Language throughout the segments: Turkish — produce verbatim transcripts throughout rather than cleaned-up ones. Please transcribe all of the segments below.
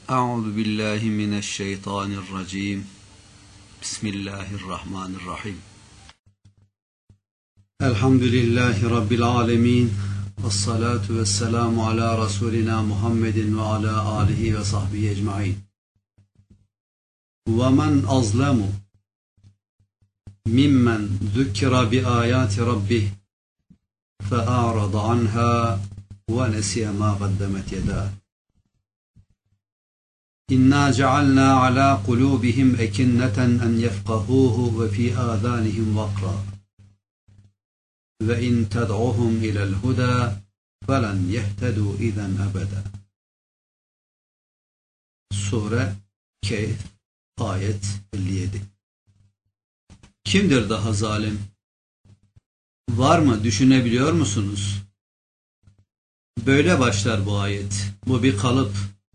Euzu billahi mineşşeytanirracim. Bismillahirrahmanirrahim. Elhamdülillahi Rabbil alemin. Vessalatu vesselamu ala Resulina Muhammedin ve ala alihi ve sahbihi ecmain. Ve men azlemu mimmen zukkira bi ayati rabbih fe'arada anha ve nesiye ma qaddemet yedah. İnna cealna ala kulubihim ekinneten en yefkahuhu ve fi âzânihim vakra. Ve in ted'uhum ilel huda felen yehtedû izen ebeda. Sure Kehf ayet elli yedi. Kimdir daha zalim? Var mı, düşünebiliyor musunuz? Böyle başlar bu ayet. Bu bir kalıp.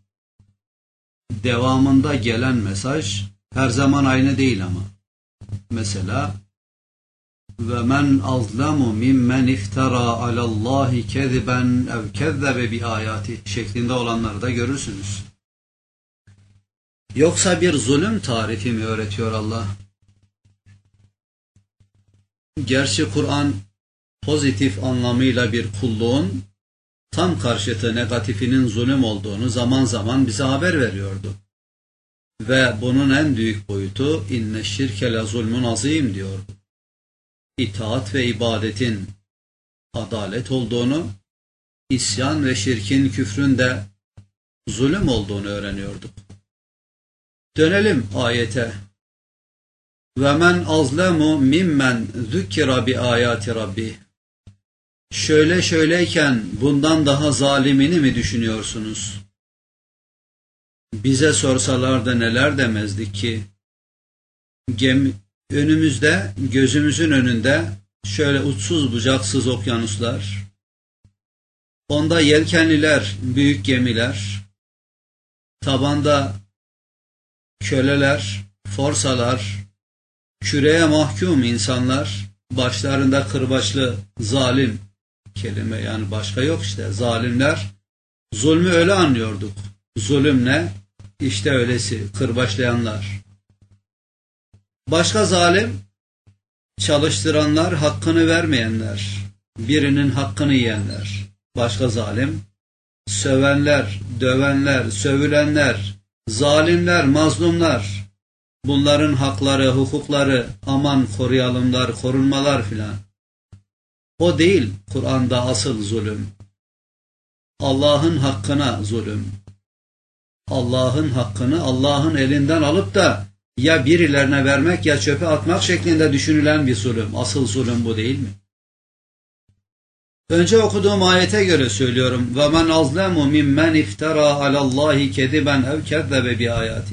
Devamında gelen mesaj her zaman aynı değil ama. Mesela ve men azlamu mimmen iftara alallahi keziben ev kezzebe bi ayati şeklinde olanları da görürsünüz. Yoksa bir zulüm tarifi mi öğretiyor Allah? Gerçi Kur'an pozitif anlamıyla bir kulluğun tam karşıtı negatifinin zulüm olduğunu zaman zaman bize haber veriyordu. Ve bunun en büyük boyutu inne şirke le zulmun azim diyordu. İtaat ve ibadetin adalet olduğunu, isyan ve şirkin, küfrün de zulüm olduğunu öğreniyorduk. Dönelim ayete. Ve men azlemu mimmen zukkira bi ayati rabbi. Şöyle şöyleyken bundan daha zalimini mi düşünüyorsunuz? Bize sorsalardı neler demezdik ki? Gemi, önümüzde, gözümüzün önünde şöyle uçsuz bucaksız okyanuslar, onda yelkenliler, büyük gemiler, tabanda köleler, forsalar, küreye mahkum insanlar, başlarında kırbaçlı zalim, kelime yani başka yok işte, zalimler. Zulmü öyle anlıyorduk. Zulüm ne? İşte öylesi, kırbaçlayanlar. Başka zalim, çalıştıranlar, hakkını vermeyenler, birinin hakkını yiyenler. Başka zalim, sövenler, dövenler, sövülenler, zalimler, mazlumlar. Bunların hakları, hukukları aman koruyalımlar, korunmalar filan. O değil Kur'an'da asıl zulüm. Allah'ın hakkına zulüm. Allah'ın hakkını Allah'ın elinden alıp da ya birilerine vermek ya çöpe atmak şeklinde düşünülen bir zulüm. Asıl zulüm bu değil mi? Önce okuduğum ayete göre söylüyorum. وَمَنْ أَظْلَمُ مِمَّنْ اِفْتَرَى عَلَى اللّٰهِ كَذِبًا اَوْ كَذَّبَ بِآيَاتِ.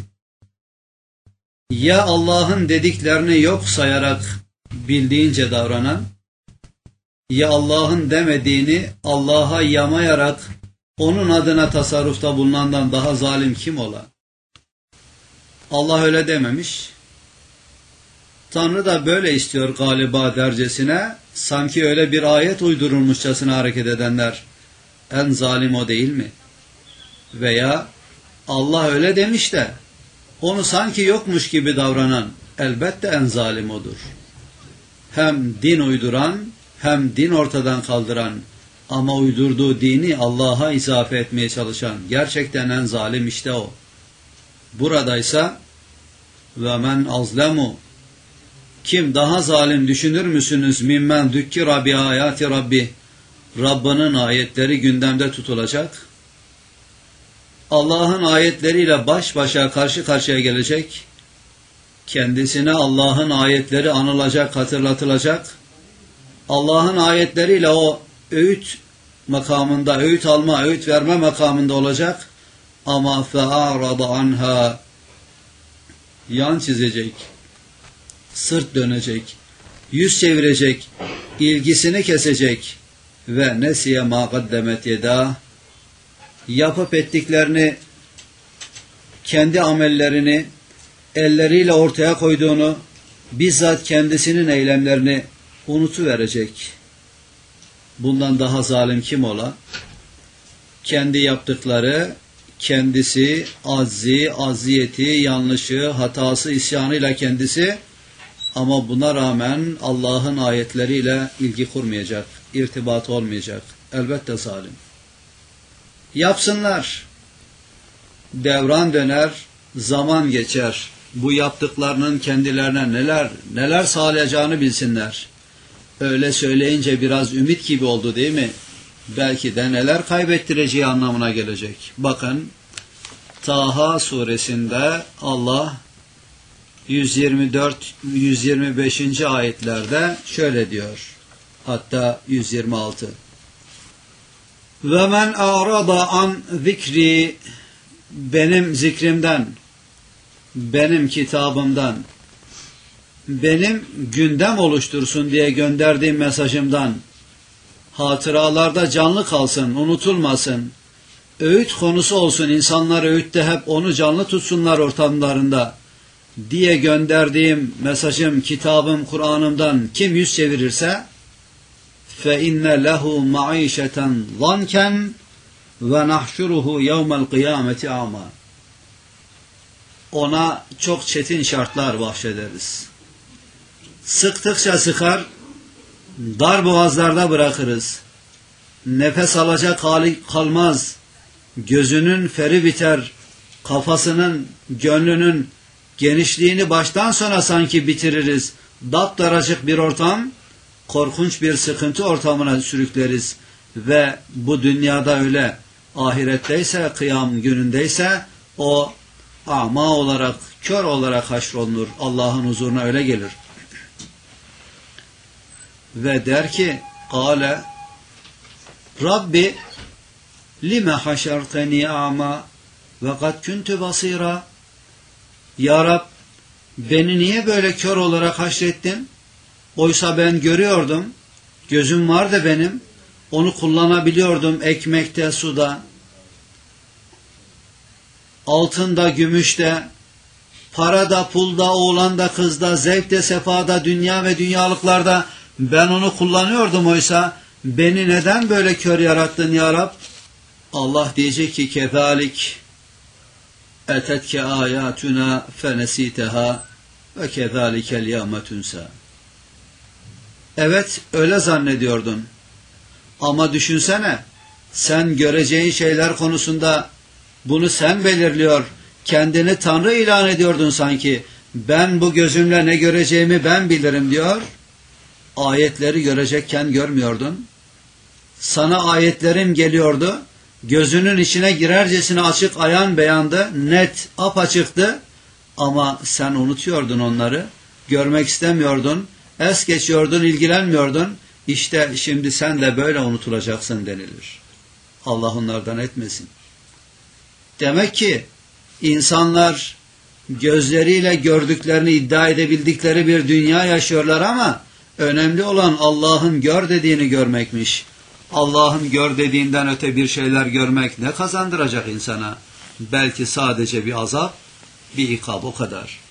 Ya Allah'ın dediklerini yok sayarak bildiğince davranan, ya Allah'ın demediğini Allah'a yamayarak onun adına tasarrufta bulunandan daha zalim kim ola? Allah öyle dememiş. Tanrı da böyle istiyor galiba dercesine, sanki öyle bir ayet uydurulmuşçasına hareket edenler en zalim o değil mi? Veya Allah öyle demiş de onu sanki yokmuş gibi davranan elbette en zalim odur. Hem din uyduran hem din ortadan kaldıran ama uydurduğu dini Allah'a izafe etmeye çalışan gerçekten en zalim işte o. Buradaysa ve men azlemu, kim daha zalim düşünür müsünüz mimmen zukkira bi ayati rabbi, Rabbinin ayetleri gündemde tutulacak, Allah'ın ayetleriyle baş başa karşı karşıya gelecek, kendisine Allah'ın ayetleri anılacak, hatırlatılacak, Allah'ın ayetleriyle o öğüt makamında, öğüt alma, öğüt verme makamında olacak ama fe'arada anha, yan çizecek, sırt dönecek, yüz çevirecek, ilgisini kesecek ve nesiye ma qaddemet yedah, yapıp ettiklerini, kendi amellerini, elleriyle ortaya koyduğunu, bizzat kendisinin eylemlerini unutuverecek. Bundan daha zalim kim ola? Kendi yaptıkları, kendisi, azzi, aziyeti, yanlışı, hatası, isyanıyla kendisi, ama buna rağmen Allah'ın ayetleriyle ilgi kurmayacak, irtibat olmayacak. Elbette zalim. Yapsınlar. Devran döner, zaman geçer. Bu yaptıklarının kendilerine neler neler sağlayacağını bilsinler. Öyle söyleyince biraz ümit gibi oldu değil mi? Belki de neler kaybettireceği anlamına gelecek. Bakın, Taha suresinde Allah yüz yirmi dört yüz yirmi beşinci ayetlerde şöyle diyor. Hatta yüz yirmi altı. Ve men a'rada an zikri, benim zikrimden, benim kitabımdan, benim gündem oluştursun diye gönderdiğim mesajımdan, hatıralarda canlı kalsın, unutulmasın, öğüt konusu olsun, insanlar öğütte hep onu canlı tutsunlar ortamlarında diye gönderdiğim mesajım, kitabım, Kur'an'ımdan kim yüz çevirirse فَاِنَّ لَهُ مَعِيشَةً ضَنْكًا وَنَحْشُرُهُ يَوْمَ الْقِيَامَةِ عَمًا. Ona çok çetin şartlar bahşederiz. Sıktıkça sıkar, dar boğazlarda bırakırız. Nefes alacak hali kalmaz. Gözünün feri biter. Kafasının, gönlünün genişliğini baştan sona sanki bitiririz. Daptaracık bir ortam, korkunç bir sıkıntı ortamına sürükleriz. Ve bu dünyada öyle, ahiretteyse, kıyam günündeyse o ama olarak, kör olarak haşrolunur. Allah'ın huzuruna öyle gelir. Ve der ki, Kale Rabbi lime haşerteni ama ve kad kuntu basira. Ya Rab, beni niye böyle kör olarak haşrettin? Oysa ben görüyordum, gözüm vardı benim, onu kullanabiliyordum ekmekte, suda, altında, gümüşte, parada, pulda, oğlanda, kızda, zevkte, sefada, dünya ve dünyalıklarda ben onu kullanıyordum, oysa beni neden böyle kör yarattın ya Rab? Allah diyecek ki kezalik etetke ayatuna fenesiteha ve kezalikel yevme tunsa. Evet, öyle zannediyordun. Ama düşünsene, sen göreceğin şeyler konusunda bunu sen belirliyor, kendini Tanrı ilan ediyordun sanki. Ben bu gözümle ne göreceğimi ben bilirim diyor. Ayetleri görecekken görmüyordun. Sana ayetlerim geliyordu. Gözünün içine girercesine açık ayan beyandı. Net, apaçıktı. Ama sen unutuyordun onları. Görmek istemiyordun. Es geçiyordun, ilgilenmiyordun. İşte şimdi sen de böyle unutulacaksın denilir. Allah onlardan etmesin. Demek ki insanlar gözleriyle gördüklerini iddia edebildikleri bir dünya yaşıyorlar ama önemli olan Allah'ın gör dediğini görmekmiş. Allah'ın gör dediğinden öte bir şeyler görmek ne kazandıracak insana? Belki sadece bir azap, bir ikab, o kadar.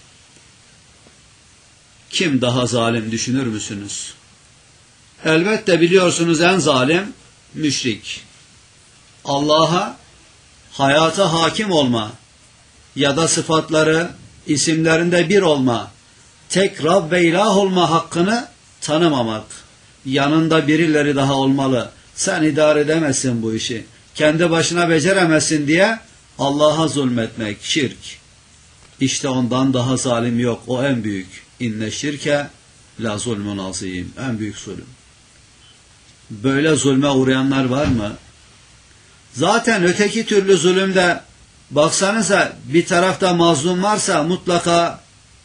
Kim daha zalim düşünür müsünüz? Elbette biliyorsunuz en zalim müşrik. Allah'a, hayata hakim olma ya da sıfatları, isimlerinde bir olma, tek Rab ve ilah olma hakkını tanımamak. Yanında birileri daha olmalı. Sen idare edemezsin bu işi. Kendi başına beceremezsin diye Allah'a zulmetmek, şirk. İşte ondan daha zalim yok. O en büyük. İnne şirke la zulmun azim. En büyük zulüm. Böyle zulme uğrayanlar var mı? Zaten öteki türlü zulümde baksanıza bir tarafta mazlum varsa mutlaka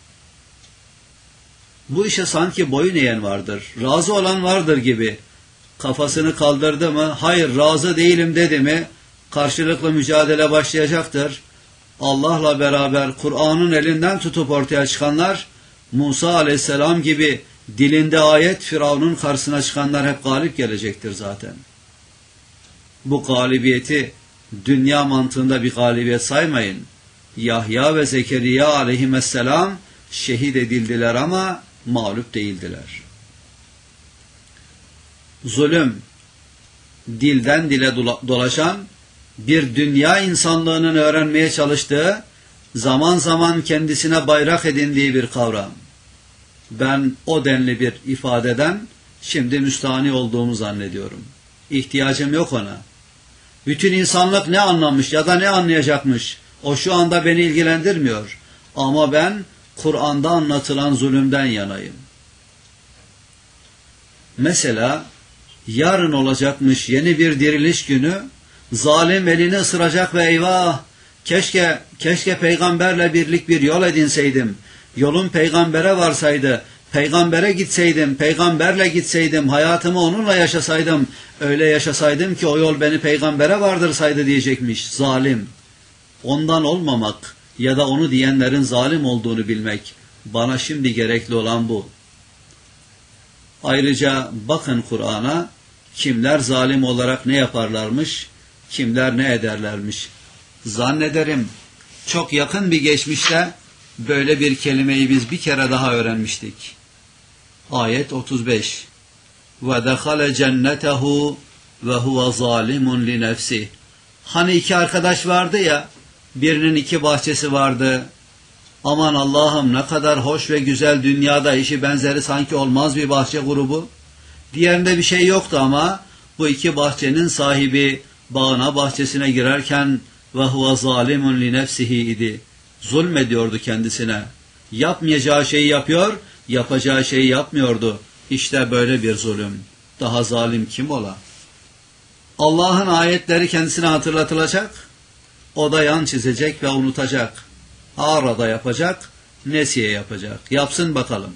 bu işe sanki boyun eğen vardır. Razı olan vardır gibi. Kafasını kaldırdı mı? Hayır, razı değilim dedi mi? Karşılıklı mücadele başlayacaktır. Allah'la beraber Kur'an'ın elinden tutup ortaya çıkanlar, Musa aleyhisselam gibi dilinde ayet Firavun'un karşısına çıkanlar hep galip gelecektir zaten. Bu galibiyeti dünya mantığında bir galibiyet saymayın. Yahya ve Zekeriya aleyhisselam şehit edildiler ama mağlup değildiler. Zulüm, dilden dile dolaşan, bir dünya insanlığının öğrenmeye çalıştığı, zaman zaman kendisine bayrak edindiği bir kavram. Ben o denli bir ifadeden şimdi müstahni olduğumu zannediyorum. İhtiyacım yok ona. Bütün insanlık ne anlamış ya da ne anlayacakmış, o şu anda beni ilgilendirmiyor. Ama ben Kur'an'da anlatılan zulümden yanayım. Mesela yarın olacakmış yeni bir diriliş günü, zalim elini ısıracak ve eyvah, keşke keşke peygamberle birlik bir yol edinseydim, yolun peygambere varsaydı, peygambere gitseydim, peygamberle gitseydim, hayatımı onunla yaşasaydım, öyle yaşasaydım ki o yol beni peygambere vardırsaydı diyecekmiş zalim. Ondan olmamak ya da onu diyenlerin zalim olduğunu bilmek, bana şimdi gerekli olan bu. Ayrıca bakın Kur'an'a, kimler zalim olarak ne yaparlarmış, kimler ne ederlermiş. Zannederim çok yakın bir geçmişte böyle bir kelimeyi biz bir kere daha öğrenmiştik. Ayet otuz beş. Ve dehale cennetehu ve huve zalimun li nefsih. Hani iki arkadaş vardı ya, birinin iki bahçesi vardı. Aman Allah'ım ne kadar hoş ve güzel, dünyada işi benzeri sanki olmaz bir bahçe grubu. Diğerinde bir şey yoktu ama bu iki bahçenin sahibi bağına, bahçesine girerken ve huve zalimun li nefsihi idi. Zulmediyordu kendisine. Yapmayacağı şeyi yapıyor, yapacağı şeyi yapmıyordu. İşte böyle bir zulüm. Daha zalim kim ola? Allah'ın ayetleri kendisine hatırlatılacak. O da yan çizecek ve unutacak. Arada yapacak, nesiye yapacak. Yapsın bakalım.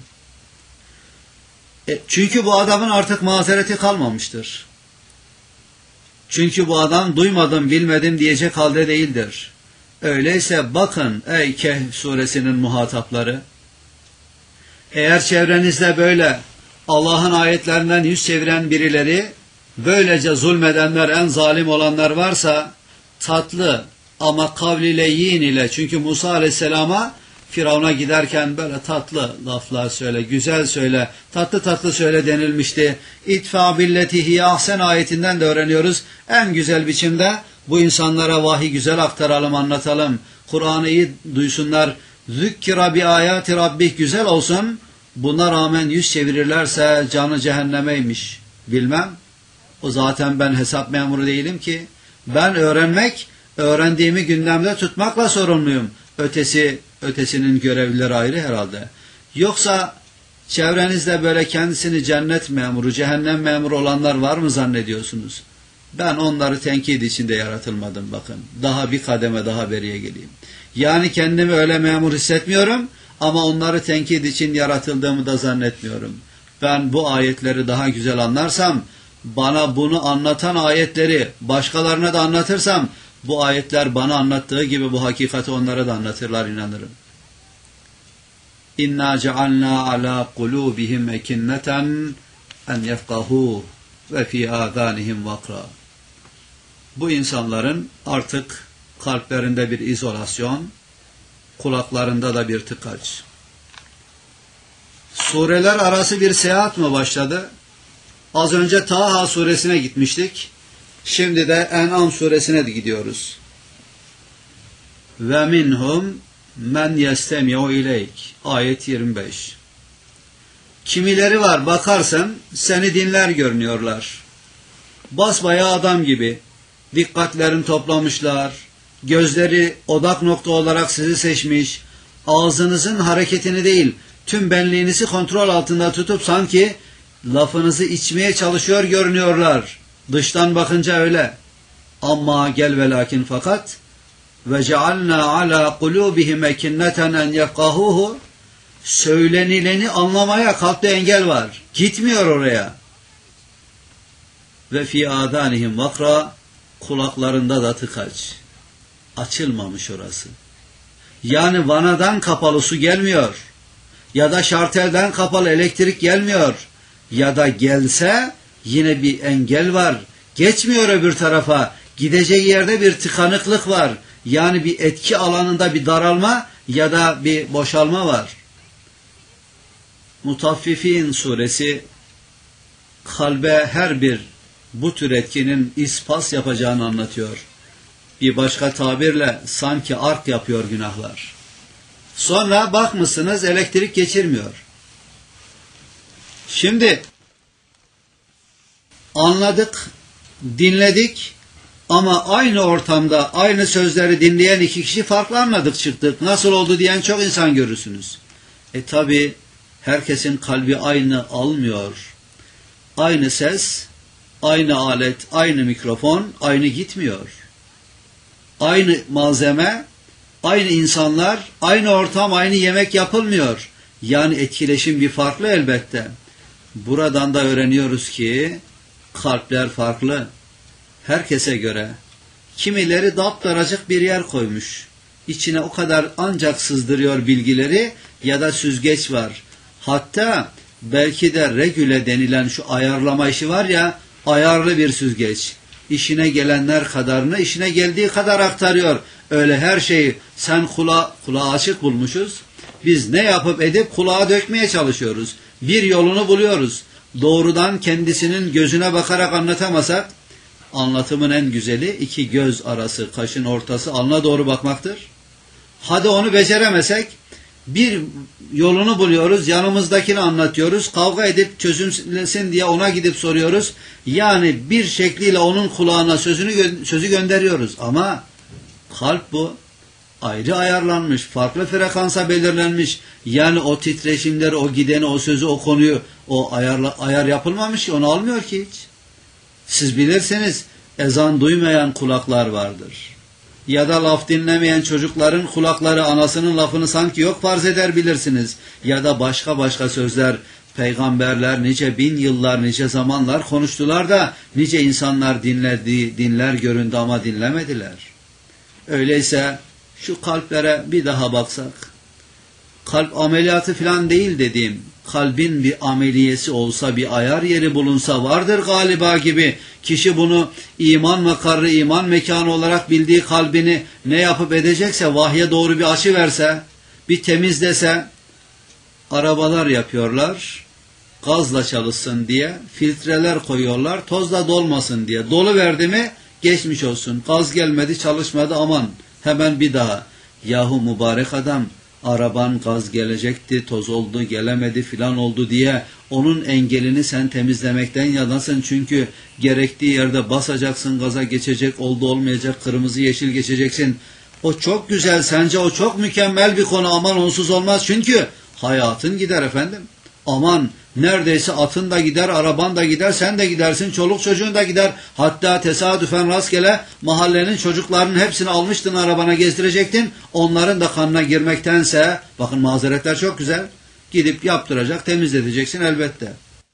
E, çünkü bu adamın artık mazereti kalmamıştır. Çünkü bu adam duymadım, bilmedim diyecek halde değildir. Öyleyse bakın ey Kehf suresinin muhatapları, eğer çevrenizde böyle Allah'ın ayetlerinden yüz çeviren birileri, böylece zulmedenler, en zalim olanlar varsa, tatlı ama kavliyle yiyin ile, çünkü Musa Aleyhisselam'a Firavun'a giderken böyle tatlı laflar söyle, güzel söyle, tatlı tatlı söyle denilmişti. İtfa billetihi ahsen ayetinden de öğreniyoruz. En güzel biçimde bu insanlara vahiy güzel aktaralım, anlatalım. Kur'an'ı iyi duysunlar. Zükkira bi ayati rabbih, güzel olsun. Buna rağmen yüz çevirirlerse canı cehennemeymiş. Bilmem. O zaten ben hesap memuru değilim ki. Ben öğrenmek, öğrendiğimi gündemde tutmakla sorumluyum. Ötesi, ötesinin görevlileri ayrı herhalde. Yoksa çevrenizde böyle kendisini cennet memuru, cehennem memuru olanlar var mı zannediyorsunuz? Ben onları tenkit içinde yaratılmadım bakın. Daha bir kademe daha beriye geleyim. Yani kendimi öyle memur hissetmiyorum ama onları tenkit için yaratıldığımı da zannetmiyorum. Ben bu ayetleri daha güzel anlarsam, bana bunu anlatan ayetleri başkalarına da anlatırsam, bu ayetler bana anlattığı gibi bu hakikati onlara da anlatırlar, inanırım. İnna cealna ala kulubihim ekinneten en yefkahu ve fi adanihim vakra. Bu insanların artık kalplerinde bir izolasyon, kulaklarında da bir tıkaç. Sureler arası bir seyahat mı başladı? Az önce Taha suresine gitmiştik. Şimdi de En'am suresine de gidiyoruz. Ve minhum men yestemi'u ileyk. Ayet yirmi beş. Kimileri var bakarsın seni dinler görünüyorlar. Basbayağı adam gibi. Dikkatlerini toplamışlar. Gözleri odak nokta olarak sizi seçmiş. Ağzınızın hareketini değil, tüm benliğinizi kontrol altında tutup sanki lafınızı içmeye çalışıyor görünüyorlar. Dıştan bakınca öyle. Ama gel ve lakin fakat ve cealna ala kulubihim ekinneten en yefkahuhu, söylenileni anlamaya kalpte engel var. Gitmiyor oraya. Ve fi adanihim vakra, kulaklarında da tıkaç. Açılmamış orası. Yani vanadan kapalı su gelmiyor. Ya da şartelden kapalı elektrik gelmiyor. Ya da gelse yine bir engel var. Geçmiyor öbür tarafa. Gideceği yerde bir tıkanıklık var. Yani bir etki alanında bir daralma ya da bir boşalma var. Mutaffifin suresi kalbe her bir bu tür etkinin ispas yapacağını anlatıyor. Bir başka tabirle sanki ark yapıyor günahlar. Sonra bakmışsınız elektrik geçirmiyor. Şimdi anladık, dinledik ama aynı ortamda aynı sözleri dinleyen iki kişi farklı anladık çıktık. Nasıl oldu diyen çok insan görürsünüz. E tabi herkesin kalbi aynı almıyor. Aynı ses, aynı alet, aynı mikrofon, aynı gitmiyor. Aynı malzeme, aynı insanlar, aynı ortam, aynı yemek yapılmıyor. Yani etkileşim bir farklı elbette. Buradan da öğreniyoruz ki kalpler farklı. Herkese göre. Kimileri daptaracık bir yer koymuş. İçine o kadar ancak sızdırıyor bilgileri ya da süzgeç var. Hatta belki de regüle denilen şu ayarlama işi var ya, ayarlı bir süzgeç. İşine gelenler kadarını işine geldiği kadar aktarıyor. Öyle her şeyi sen kula, kulağı açık bulmuşuz. Biz ne yapıp edip kulağa dökmeye çalışıyoruz. Bir yolunu buluyoruz. Doğrudan kendisinin gözüne bakarak anlatamasak, anlatımın en güzeli iki göz arası, kaşın ortası alnına doğru bakmaktır. Hadi onu beceremesek, bir yolunu buluyoruz, yanımızdakini anlatıyoruz, kavga edip çözümlesin diye ona gidip soruyoruz. Yani bir şekliyle onun kulağına sözünü sözü gönderiyoruz. Ama kalp bu. Ayrı ayarlanmış, farklı frekansa belirlenmiş. Yani o titreşimleri, o gideni, o sözü, o konuyu, o ayarla, ayar yapılmamış ki, onu almıyor ki hiç. Siz bilirsiniz, ezan duymayan kulaklar vardır. Ya da laf dinlemeyen çocukların kulakları anasının lafını sanki yok farz eder bilirsiniz. Ya da başka başka sözler, peygamberler nice bin yıllar, nice zamanlar konuştular da nice insanlar dinledi, dinler göründü ama dinlemediler. Öyleyse şu kalplere bir daha baksak, kalp ameliyatı falan değil dediğim, kalbin bir ameliyesi olsa, bir ayar yeri bulunsa vardır galiba gibi, kişi bunu iman makarı, iman mekanı olarak bildiği kalbini ne yapıp edecekse, vahye doğru bir açı verse, bir temizlese, arabalar yapıyorlar, gazla çalışsın diye, filtreler koyuyorlar, tozla dolmasın diye. Dolu verdi mi, geçmiş olsun, gaz gelmedi, çalışmadı, aman, hemen bir daha. Yahu mübarek adam, araban gaz gelecekti, toz oldu, gelemedi filan oldu diye onun engelini sen temizlemekten yanasın. Çünkü gerektiği yerde basacaksın, gaza geçecek, oldu olmayacak, kırmızı yeşil geçeceksin. O çok güzel, sence o çok mükemmel bir konu, aman onsuz olmaz. Çünkü hayatın gider efendim. Aman neredeyse atın da gider, araban da gider, sen de gidersin, çoluk çocuğun da gider. Hatta tesadüfen rastgele mahallenin çocuklarının hepsini almıştın, arabana gezdirecektin. Onların da kanına girmektense, bakın mazeretler çok güzel, gidip yaptıracak, temizleteceksin elbette.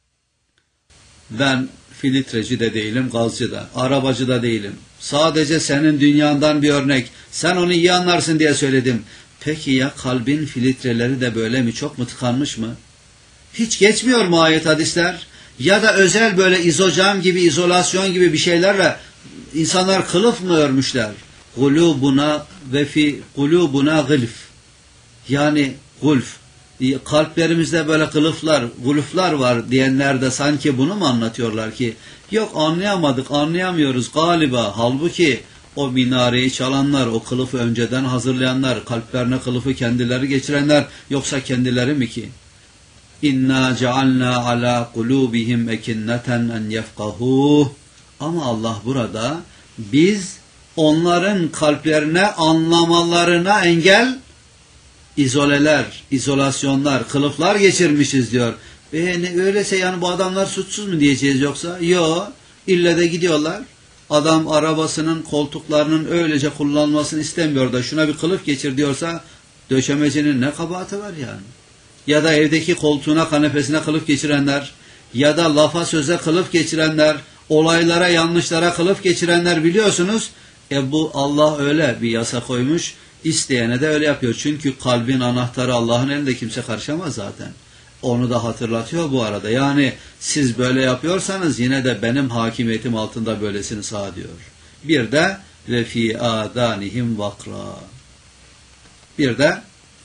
Ben filtreci de değilim, gazcı da, arabacı da değilim. Sadece senin dünyandan bir örnek, sen onu iyi anlarsın diye söyledim. Peki ya kalbin filtreleri de böyle mi, çok mu tıkanmış mı? Hiç geçmiyor mu ayet hadisler? Ya da özel böyle izocam gibi, izolasyon gibi bir şeylerle insanlar kılıf mı örmüşler? Kulubuna ve fi kulubuna gılf. Yani gulf. Kalplerimizde böyle kılıflar, gulflar var diyenler de sanki bunu mu anlatıyorlar ki? Yok, anlayamadık, anlayamıyoruz galiba. Halbuki o minareyi çalanlar, o kılıfı önceden hazırlayanlar, kalplerine kılıfı kendileri geçirenler, yoksa kendileri mi ki? İnna cealna ala kulubihim ekinneten en yefkahuh. Ama Allah burada biz onların kalplerine anlamalarına engel, izoleler, izolasyonlar, kılıflar geçirmişiz diyor. E ne, öyleyse yani bu adamlar suçsuz mu diyeceğiz yoksa? Yok. İlle de gidiyorlar. Adam arabasının koltuklarının öylece kullanılmasını istemiyor da şuna bir kılıf geçir diyorsa döşemecinin ne kabahati var yani? Ya da evdeki koltuğuna, kanepesine kılıf geçirenler, ya da lafa söze kılıf geçirenler, olaylara, yanlışlara kılıf geçirenler biliyorsunuz. E bu Allah öyle bir yasa koymuş, isteyene de öyle yapıyor. Çünkü kalbin anahtarı Allah'ın elinde, kimse karışamaz zaten. Onu da hatırlatıyor bu arada. Yani siz böyle yapıyorsanız yine de benim hakimiyetim altında böylesini sağ diyor. Bir de ve fi adanihim vakra. Bir de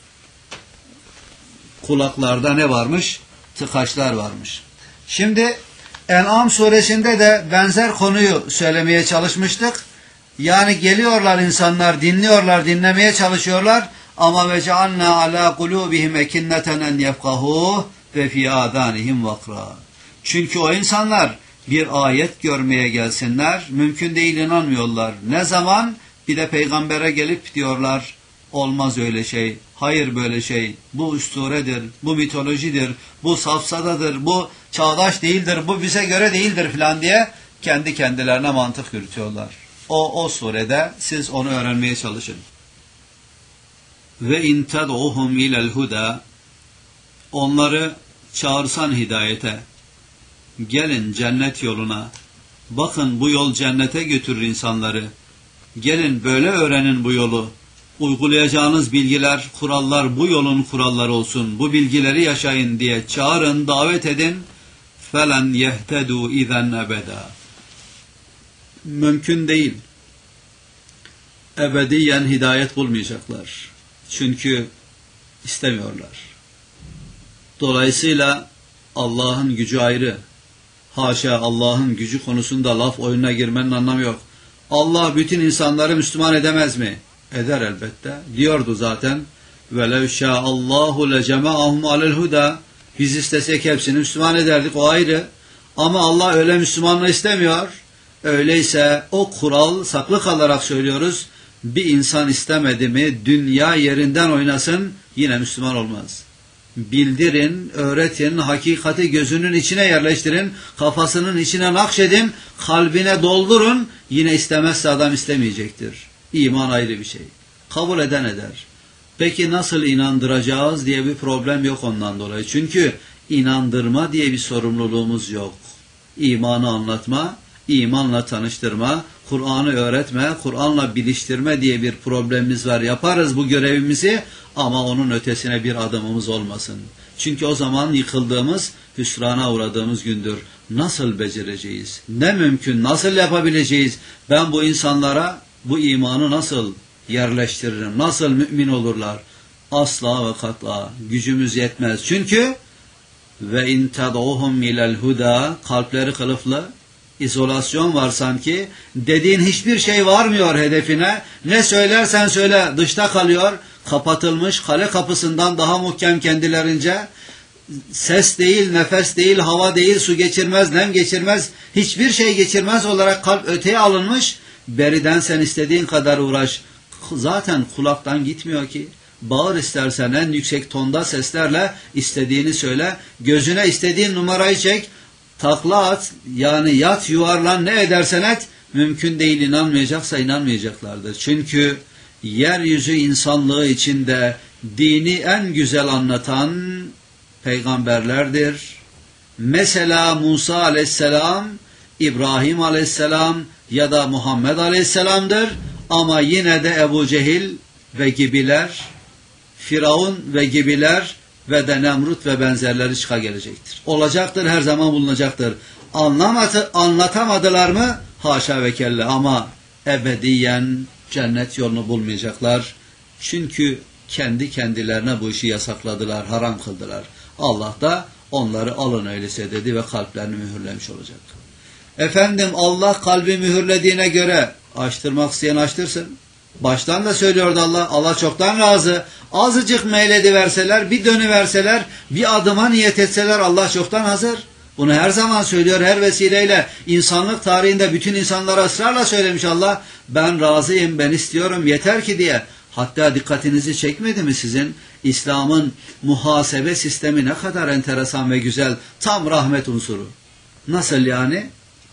kulaklarda ne varmış? Tıkaçlar varmış. Şimdi En'am suresinde de benzer konuyu söylemeye çalışmıştık. Yani geliyorlar insanlar, dinliyorlar, dinlemeye çalışıyorlar ama ve cealna ala kulubihim ekinneten en yefkahuh ve fi adanihim vakra. Çünkü o insanlar bir ayet görmeye gelsinler, mümkün değil, inanmıyorlar. Ne zaman? Bir de peygambere gelip diyorlar, olmaz öyle şey, hayır böyle şey, bu üsturedir, bu mitolojidir, bu safsadadır, bu çağdaş değildir, bu bize göre değildir filan diye kendi kendilerine mantık yürütüyorlar. O, o surede siz onu öğrenmeye çalışın. Ve in ted'uhum ilel huda, onları çağırsan hidayete, gelin cennet yoluna, bakın bu yol cennete götürür insanları, gelin böyle öğrenin bu yolu, uygulayacağınız bilgiler, kurallar bu yolun kuralları olsun, bu bilgileri yaşayın diye çağırın, davet edin. فَلَنْ يَهْتَدُوا اِذَنْ اَبَدًا. Mümkün değil. Ebediyen hidayet bulmayacaklar. Çünkü istemiyorlar. Dolayısıyla Allah'ın gücü ayrı. Haşa, Allah'ın gücü konusunda laf oyununa girmenin anlamı yok. Allah bütün insanları Müslüman edemez mi? Eder elbette. Diyordu zaten. وَلَوْ شَاءَ اللّٰهُ لَجَمَعَهُمْ عَلَى الْهُدَى. Biz istesek hepsini Müslüman ederdik, o ayrı. Ama Allah öyle Müslümanlığı istemiyor. Öyleyse o kural, saklı kalarak söylüyoruz, bir insan istemedi mi dünya yerinden oynasın, yine Müslüman olmaz. Bildirin, öğretin, hakikati gözünün içine yerleştirin, kafasının içine nakşedin, kalbine doldurun, yine istemezse adam istemeyecektir. İman ayrı bir şey. Kabul eden eder. Peki nasıl inandıracağız diye bir problem yok ondan dolayı. Çünkü inandırma diye bir sorumluluğumuz yok. İmanı anlatma, imanla tanıştırma, Kur'an'ı öğretme, Kur'an'la biliştirme diye bir problemimiz var. Yaparız bu görevimizi ama onun ötesine bir adımımız olmasın. Çünkü o zaman yıkıldığımız, hüsrana uğradığımız gündür. Nasıl becereceğiz? Ne mümkün? Nasıl yapabileceğiz? Ben bu insanlara bu imanı nasıl yerleştiririm? Nasıl mümin olurlar? Asla ve katla gücümüz yetmez. Çünkü ve in tad'uhum ilel huda, kalpleri kılıflı, izolasyon var sanki. Dediğin hiçbir şey varmıyor hedefine. Ne söylersen söyle dışta kalıyor. Kapatılmış kale kapısından daha muhkem kendilerince. Ses değil, nefes değil, hava değil, su geçirmez, nem geçirmez, hiçbir şey geçirmez olarak kalp öteye alınmış. Beriden sen istediğin kadar uğraş. Zaten kulaktan gitmiyor ki. Bağır istersen en yüksek tonda seslerle istediğini söyle. Gözüne istediğin numarayı çek. Takla at, yani yat, yuvarlan, ne edersen et. Mümkün değil, inanmayacaksa inanmayacaklardır. Çünkü yeryüzü insanlığı içinde dini en güzel anlatan peygamberlerdir. Mesela Musa aleyhisselam, İbrahim aleyhisselam ya da Muhammed aleyhisselamdır. Ama yine de Ebu Cehil ve gibiler, Firavun ve gibiler ve de Nemrut ve benzerleri çıka gelecektir. Olacaktır, her zaman bulunacaktır. Anlamadı, anlatamadılar mı? Haşa ve kella, ama ebediyen cennet yolunu bulmayacaklar. Çünkü kendi kendilerine bu işi yasakladılar, haram kıldılar. Allah da onları alın öyleyse dedi ve kalplerini mühürlemiş olacak. Efendim, Allah kalbi mühürlediğine göre açtırmak isteyen açtırsın. Baştan da söylüyordu Allah. Allah çoktan razı. Azıcık meylediverseler, bir dönüverseler, bir adıma niyet etseler Allah çoktan hazır. Bunu her zaman söylüyor, her vesileyle. İnsanlık tarihinde bütün insanlara ısrarla söylemiş Allah. Ben razıyım, ben istiyorum, yeter ki diye. Hatta dikkatinizi çekmedi mi sizin? İslam'ın muhasebe sistemi ne kadar enteresan ve güzel. Tam rahmet unsuru. Nasıl yani?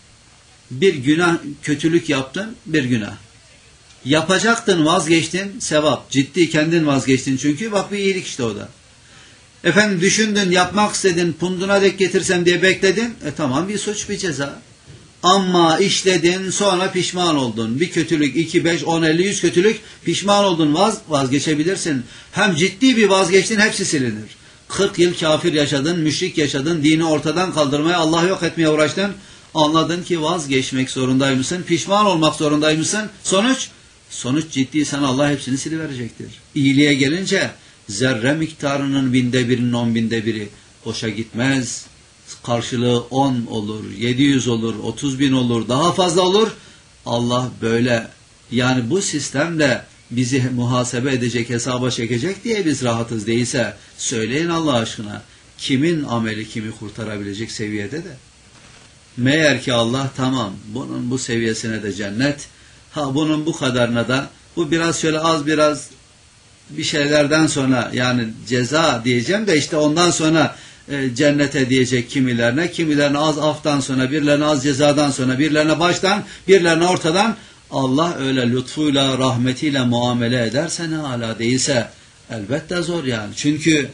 Bir günah, kötülük yaptın, bir günah. Yapacaktın, vazgeçtin, sevap. Ciddi kendin vazgeçtin çünkü. Bak, bir iyilik işte o da. Efendim, düşündün, yapmak istedin, punduna dek getirsem diye bekledin. E tamam, bir suç, bir ceza. Ama işledin, sonra pişman oldun. Bir kötülük, iki, beş, on, elli, yüz kötülük, pişman oldun, vaz, vazgeçebilirsin. Hem ciddi bir vazgeçtin, hepsi silinir. kırk yıl kafir yaşadın, müşrik yaşadın, dini ortadan kaldırmaya, Allah yok etmeye uğraştın. Anladın ki vazgeçmek zorundaymışsın, pişman olmak zorundaymışsın. Sonuç? Sonuç ciddiysen Allah hepsini siliverecektir. İyiliğe gelince zerre miktarının binde birinin on binde biri boşa gitmez. Karşılığı on olur, yedi yüz olur, otuz bin olur, daha fazla olur. Allah böyle Yani bu sistemle bizi muhasebe edecek, hesaba çekecek diye biz rahatız değilse, söyleyin Allah aşkına, kimin ameli kimi kurtarabilecek seviyede de? Meğer ki Allah tamam, bunun bu seviyesine de cennet, ha bunun bu kadarına da, bu biraz şöyle az biraz bir şeylerden sonra, yani ceza diyeceğim de işte ondan sonra e, cennete diyecek kimilerine, kimilerine az aftan sonra, birilerine az cezadan sonra, birilerine baştan, birilerine ortadan. Allah öyle lütfuyla, rahmetiyle muamele ederse ne hala, değilse elbette zor yani. Çünkü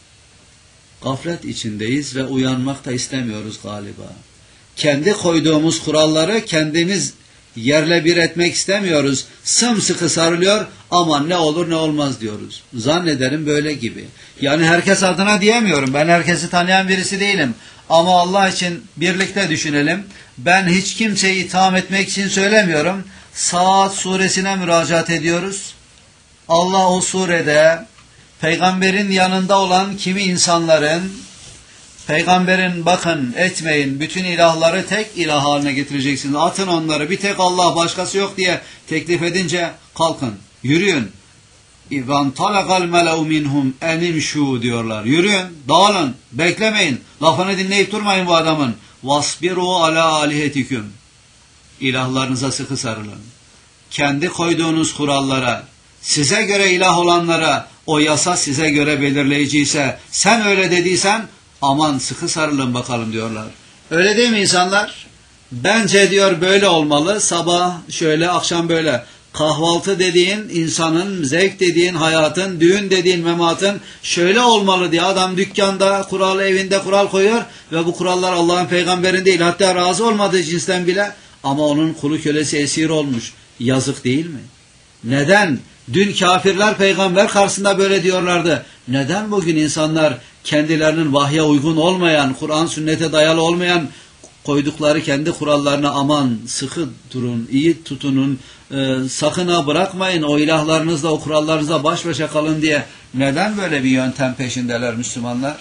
gaflet içindeyiz ve uyanmak da istemiyoruz galiba. Kendi koyduğumuz kuralları kendimiz yerle bir etmek istemiyoruz. Sımsıkı sarılıyor, aman ne olur ne olmaz diyoruz. Zannederim böyle gibi. Yani herkes adına diyemiyorum. Ben herkesi tanıyan birisi değilim. Ama Allah için birlikte düşünelim. Ben hiç kimseyi itham etmek için söylemiyorum. Saat suresine müracaat ediyoruz. Allah o surede peygamberin yanında olan kimi insanların, peygamberin bakın etmeyin, bütün ilahları tek ilah haline getireceksiniz, atın onları, bir tek Allah başkası yok diye teklif edince kalkın, yürüyün. İvan talakal mele'u minhum enimşu diyorlar. Yürüyün, dağılın, beklemeyin, lafını dinleyip durmayın bu adamın. Vasbiru ala alihetiküm. İlahlarınıza sıkı sarılın. Kendi koyduğunuz kurallara, size göre ilah olanlara, o yasa size göre belirleyici ise, sen öyle dediysen, aman sıkı sarılın bakalım diyorlar. Öyle değil mi insanlar? Bence diyor böyle olmalı. Sabah şöyle, akşam böyle. Kahvaltı dediğin insanın, zevk dediğin hayatın, düğün dediğin mematın şöyle olmalı diye adam dükkanda kural, evinde kural koyuyor ve bu kurallar Allah'ın peygamberin değil, hatta razı olmadığı cinsten bile, ama onun kulu kölesi esir olmuş. Yazık değil mi? Neden? Dün kafirler peygamber karşısında böyle diyorlardı. Neden bugün insanlar kendilerinin vahye uygun olmayan, Kur'an sünnete dayalı olmayan koydukları kendi kurallarına aman sıkı durun, iyi tutunun, e, sakın ha bırakmayın, o ilahlarınızla, o kurallarınızla baş başa kalın diye neden böyle bir yöntem peşindeler Müslümanlar?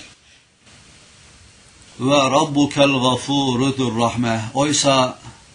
Ve rabbukel gafurudur rahme. Oysa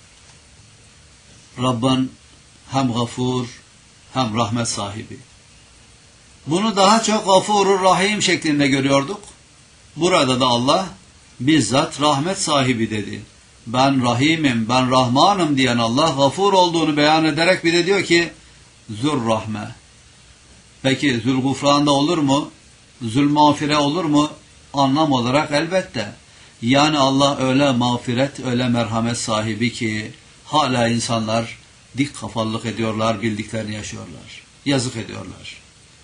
Rabbin hem gafur hem rahmet sahibi. Bunu daha çok gafurur rahim şeklinde görüyorduk. Burada da Allah bizzat rahmet sahibi dedi. Ben rahimim, ben rahmanım diyen Allah gafur olduğunu beyan ederek bir de diyor ki zürrahme. Peki zülgufranda olur mu? Zülmağfire olur mu? Anlam olarak elbette. Yani Allah öyle mağfiret, öyle merhamet sahibi ki hala insanlar dik kafalılık ediyorlar, bildiklerini yaşıyorlar. Yazık ediyorlar.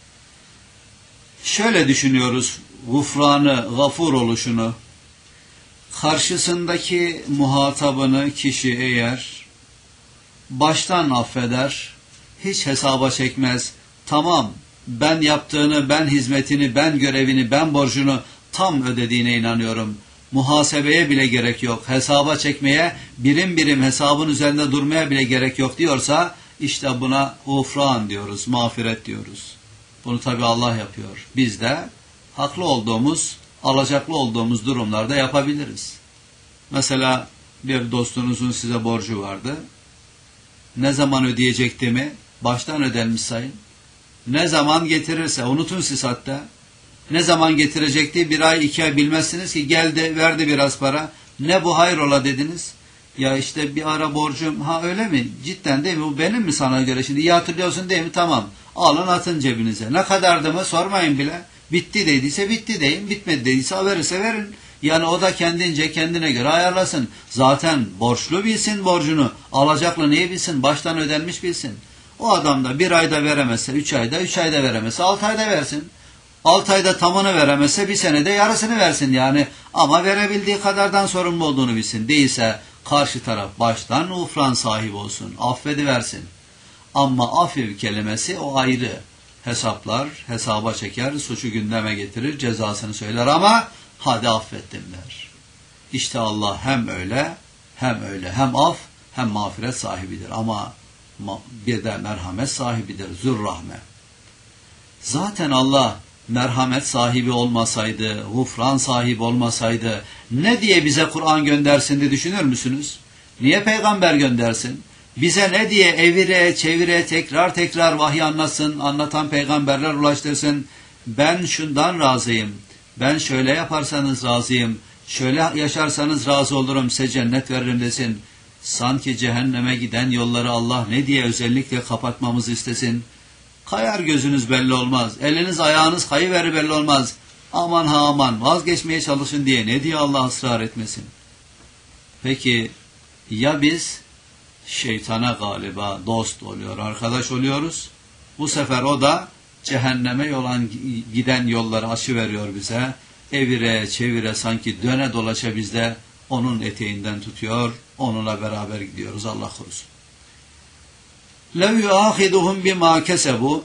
Şöyle düşünüyoruz gufranı, gafur oluşunu. Karşısındaki muhatabını kişi eğer baştan affeder, hiç hesaba çekmez, tamam ben yaptığını, ben hizmetini, ben görevini, ben borcunu tam ödediğine inanıyorum. Muhasebeye bile gerek yok, hesaba çekmeye, birim birim hesabın üzerinde durmaya bile gerek yok diyorsa, işte buna gufran diyoruz, mağfiret diyoruz. Bunu tabi Allah yapıyor. Biz de haklı olduğumuz, alacaklı olduğumuz durumlarda yapabiliriz. Mesela bir dostunuzun size borcu vardı. Ne zaman ödeyecekti mi? Baştan ödenmiş sayın. Ne zaman getirirse, unutun siz hatta. Ne zaman getirecekti? Bir ay, iki ay bilmezsiniz ki geldi, verdi biraz para. Ne bu hayrola dediniz? Ya işte bir ara borcum, ha öyle mi? Cidden değil mi? Bu benim mi sana göre? Şimdi iyi hatırlıyorsun değil mi? Tamam. Alın atın cebinize. Ne kadardı mı? Sormayın bile. Bitti dediyse bitti deyin. Bitmedi dediyse verirse verin. Yani o da kendince kendine göre ayarlasın. Zaten borçlu bilsin borcunu. Alacaklı neyi bilsin? Baştan ödenmiş bilsin. O adam da bir ayda veremezse, üç ayda, üç ayda veremezse, altı ayda versin. Altı ayda tamını veremezse bir senede yarısını versin yani. Ama verebildiği kadardan sorumlu olduğunu bilsin. Değilse karşı taraf baştan ufran sahibi olsun. Affediversin. Ama afiv kelimesi o ayrı. Hesaplar, hesaba çeker, suçu gündeme getirir, cezasını söyler ama hadi affettim der. İşte Allah hem öyle, hem öyle, hem af, hem mağfiret sahibidir. Ama bir de merhamet sahibidir, zürrahme. Zaten Allah merhamet sahibi olmasaydı, gufran sahibi olmasaydı ne diye bize Kur'an göndersin diye düşünür müsünüz? Niye peygamber göndersin? Bize ne diye evire çevire tekrar tekrar vahiy anlatsın, anlatan peygamberler ulaştırsın. Ben şundan razıyım, ben şöyle yaparsanız razıyım, şöyle yaşarsanız razı olurum, size cennet veririm desin. Sanki cehenneme giden yolları Allah ne diye özellikle kapatmamızı istesin. Kayar gözünüz belli olmaz, eliniz ayağınız kayıverir belli olmaz. Aman ha aman vazgeçmeye çalışın diye ne diye Allah ısrar etmesin. Peki ya biz şeytana galiba dost oluyor, arkadaş oluyoruz. Bu sefer o da cehenneme yolan giden yolları aşıveriyor bize. Evire çevire sanki döne dolaşa bizde onun eteğinden tutuyor. Onunla beraber gidiyoruz, Allah korusun. لَوْ يُؤَخِذُهُمْ بِمَا كَسَبُوا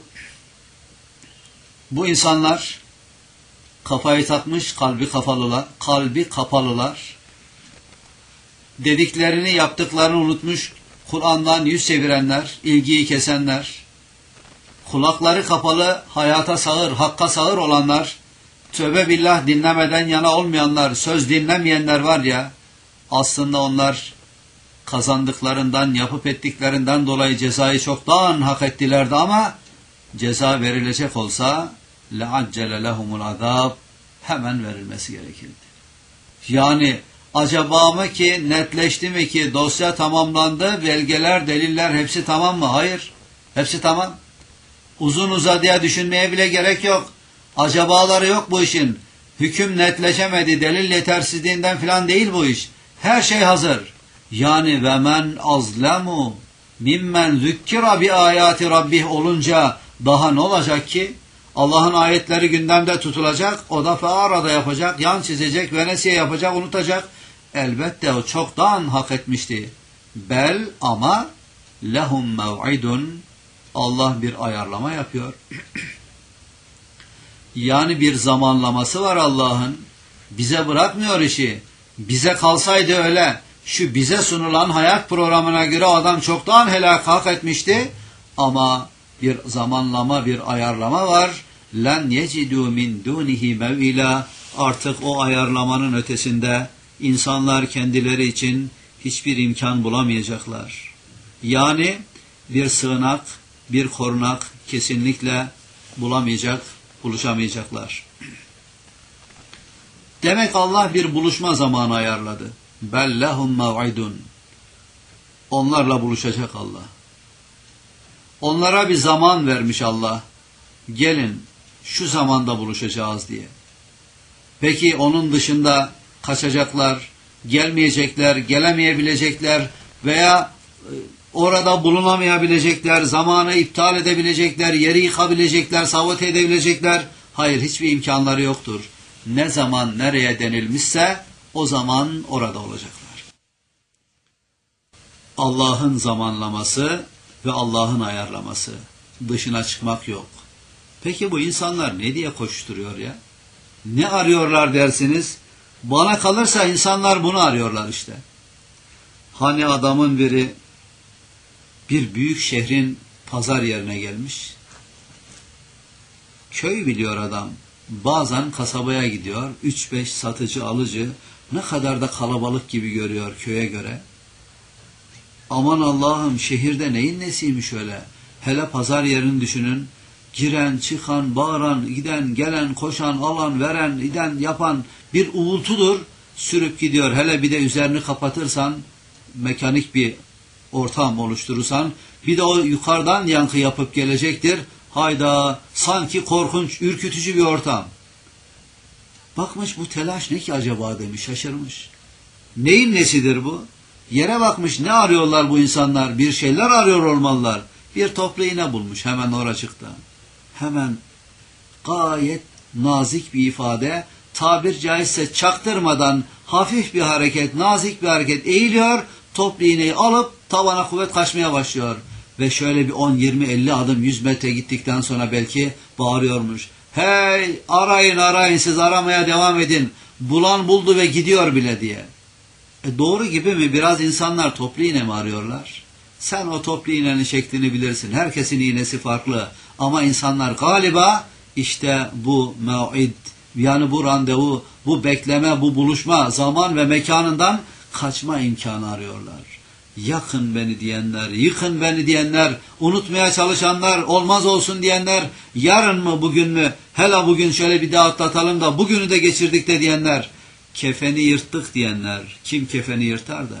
Bu insanlar kafayı takmış, kalbi kapalılar, kalbi kapalılar. Dediklerini, yaptıklarını unutmuş, Kur'an'dan yüz çevirenler, ilgiyi kesenler, kulakları kapalı, hayata sağır, hakka sağır olanlar, tövbe billah dinlemeden yana olmayanlar, söz dinlemeyenler var ya, aslında onlar kazandıklarından, yapıp ettiklerinden dolayı cezayı çoktan hak ettilerdi ama ceza verilecek olsa لَعَجَّلَ لَهُمُ الْعَذَابِ hemen verilmesi gerekirdi. Yani acaba mı ki, netleşti mi ki, dosya tamamlandı, belgeler, deliller hepsi tamam mı? Hayır. Hepsi tamam. Uzun uzadıya düşünmeye bile gerek yok. Acabaları yok bu işin. Hüküm netleşemedi, delil yetersizliğinden falan değil bu iş. Her şey hazır. Yani ve men azlemu mimmen zükkira bi ayati rabbih olunca daha ne olacak ki? Allah'ın ayetleri gündemde tutulacak, o da fearada yapacak, yan çizecek, venesiye yapacak, unutacak. Elbette o çoktan hak etmişti. Bel ama lehum mev'idun Allah bir ayarlama yapıyor. Yani bir zamanlaması var Allah'ın. Bize bırakmıyor işi. Bize kalsaydı öyle, şu bize sunulan hayat programına göre adam çoktan helak hak etmişti. Ama bir zamanlama, bir ayarlama var. لَنْ يَجِدُوا مِنْ دُونِهِ مَوْئِلًا Artık o ayarlamanın ötesinde insanlar kendileri için hiçbir imkan bulamayacaklar. Yani bir sığınak, bir korunak kesinlikle bulamayacak, buluşamayacaklar. Demek Allah bir buluşma zamanı ayarladı. بَلْلَهُمْ مَوْعِدٌ Onlarla buluşacak Allah. Onlara bir zaman vermiş Allah. Gelin şu zamanda buluşacağız diye. Peki onun dışında kaçacaklar, gelmeyecekler, gelemeyebilecekler veya orada bulunamayabilecekler, zamanı iptal edebilecekler, yeri yıkabilecekler, sabote edebilecekler. Hayır, hiçbir imkanları yoktur. Ne zaman nereye denilmişse o zaman orada olacaklar. Allah'ın zamanlaması ve Allah'ın ayarlaması. Dışına çıkmak yok. Peki bu insanlar ne diye koşturuyor ya? Ne arıyorlar dersiniz? Bana kalırsa insanlar bunu arıyorlar işte. Hani adamın biri bir büyük şehrin pazar yerine gelmiş. Köy biliyor adam. Bazen kasabaya gidiyor. Üç beş satıcı alıcı ne kadar da kalabalık gibi görüyor köye göre. Aman Allah'ım, şehirde neyin nesiymiş öyle? Hele pazar yerini düşünün. Giren, çıkan, bağıran, giden, gelen, koşan, alan, veren, giden, yapan bir uğultudur. Sürüp gidiyor. Hele bir de üzerini kapatırsan, mekanik bir ortam oluşturursan, bir de o yukarıdan yankı yapıp gelecektir. Hayda, sanki korkunç, ürkütücü bir ortam. Bakmış, bu telaş ne ki acaba demiş, şaşırmış. Neyin nesidir bu? Yere bakmış, ne arıyorlar bu insanlar? Bir şeyler arıyor olmalılar. Bir toplu iğne bulmuş hemen oracıkta. Hemen gayet nazik bir ifade, tabir caizse çaktırmadan hafif bir hareket, nazik bir hareket eğiliyor, toplu iğneyi alıp tavana kuvvet kaçmaya başlıyor. Ve şöyle bir on, yirmi, elli adım, yüz metre gittikten sonra belki bağırıyormuş. Hey, arayın arayın, siz aramaya devam edin. Bulan buldu ve gidiyor bile diye. E doğru gibi mi? Biraz insanlar toplu iğne mi arıyorlar? Sen o toplu iğnenin şeklini bilirsin. Herkesin iğnesi farklı. Ama insanlar galiba işte bu mev'id, yani bu randevu, bu bekleme, bu buluşma zaman ve mekanından kaçma imkanı arıyorlar. yakın beni diyenler, yıkın beni diyenler, unutmaya çalışanlar, olmaz olsun diyenler, yarın mı bugün mü, hele bugün şöyle bir daha atlatalım da bugünü de geçirdik de diyenler, kefeni yırttık diyenler, kim kefeni yırtar da?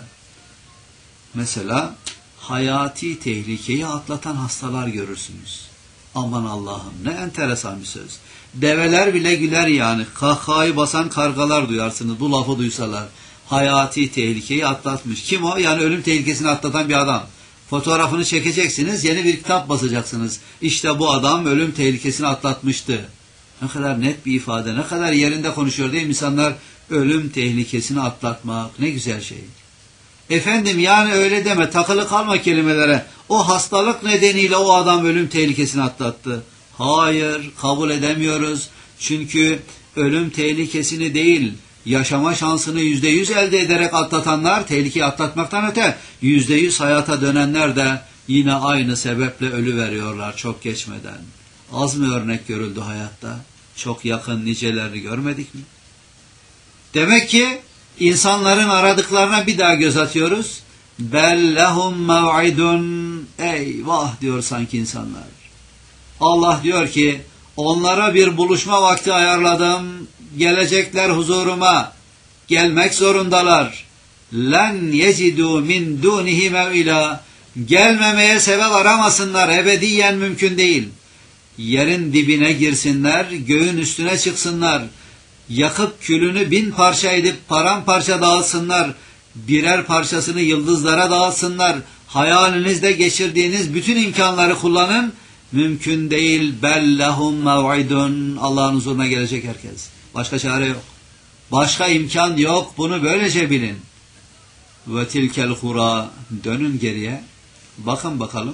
Mesela hayati tehlikeyi atlatan hastalar görürsünüz. Aman Allah'ım, ne enteresan bir söz. Develer bile güler yani. Kahkahayı basan kargalar duyarsınız bu lafı duysalar. Hayati tehlikeyi atlatmış. Kim o? Yani ölüm tehlikesini atlatan bir adam. Fotoğrafını çekeceksiniz, yeni bir kitap basacaksınız. İşte bu adam ölüm tehlikesini atlatmıştı. Ne kadar net bir ifade, ne kadar yerinde konuşuyor değil mi insanlar? Ölüm tehlikesini atlatmak ne güzel şey. Efendim yani öyle deme, takılı kalma kelimelere. O hastalık nedeniyle o adam ölüm tehlikesini atlattı. Hayır, kabul edemiyoruz. Çünkü ölüm tehlikesini değil, yaşama şansını yüzde yüz elde ederek atlatanlar, tehlikeyi atlatmaktan öte yüzde yüz hayata dönenler de yine aynı sebeple ölü veriyorlar çok geçmeden. Az mı örnek görüldü hayatta? Çok yakın nicelerini görmedik mi? Demek ki insanların aradıklarına bir daha göz atıyoruz. Bellehum mev'idun. Eyvah diyor sanki insanlar. Allah diyor ki onlara bir buluşma vakti ayarladım. Gelecekler huzuruma. Gelmek zorundalar. Len yecidu min dunihi mev'ila. Gelmemeye sebep aramasınlar. Ebediyen mümkün değil. Yerin dibine girsinler, göğün üstüne çıksınlar. Yakıp külünü bin parça edip paramparça dağıtsınlar. Birer parçasını yıldızlara dağıtsınlar. Hayalinizde geçirdiğiniz bütün imkanları kullanın. Mümkün değil. Bellehum mev'idun. Allah'ın huzuruna gelecek herkes. Başka çare yok. Başka imkan yok. Bunu böylece bilin. Ve tilkel hura. Dönün geriye. Bakın bakalım.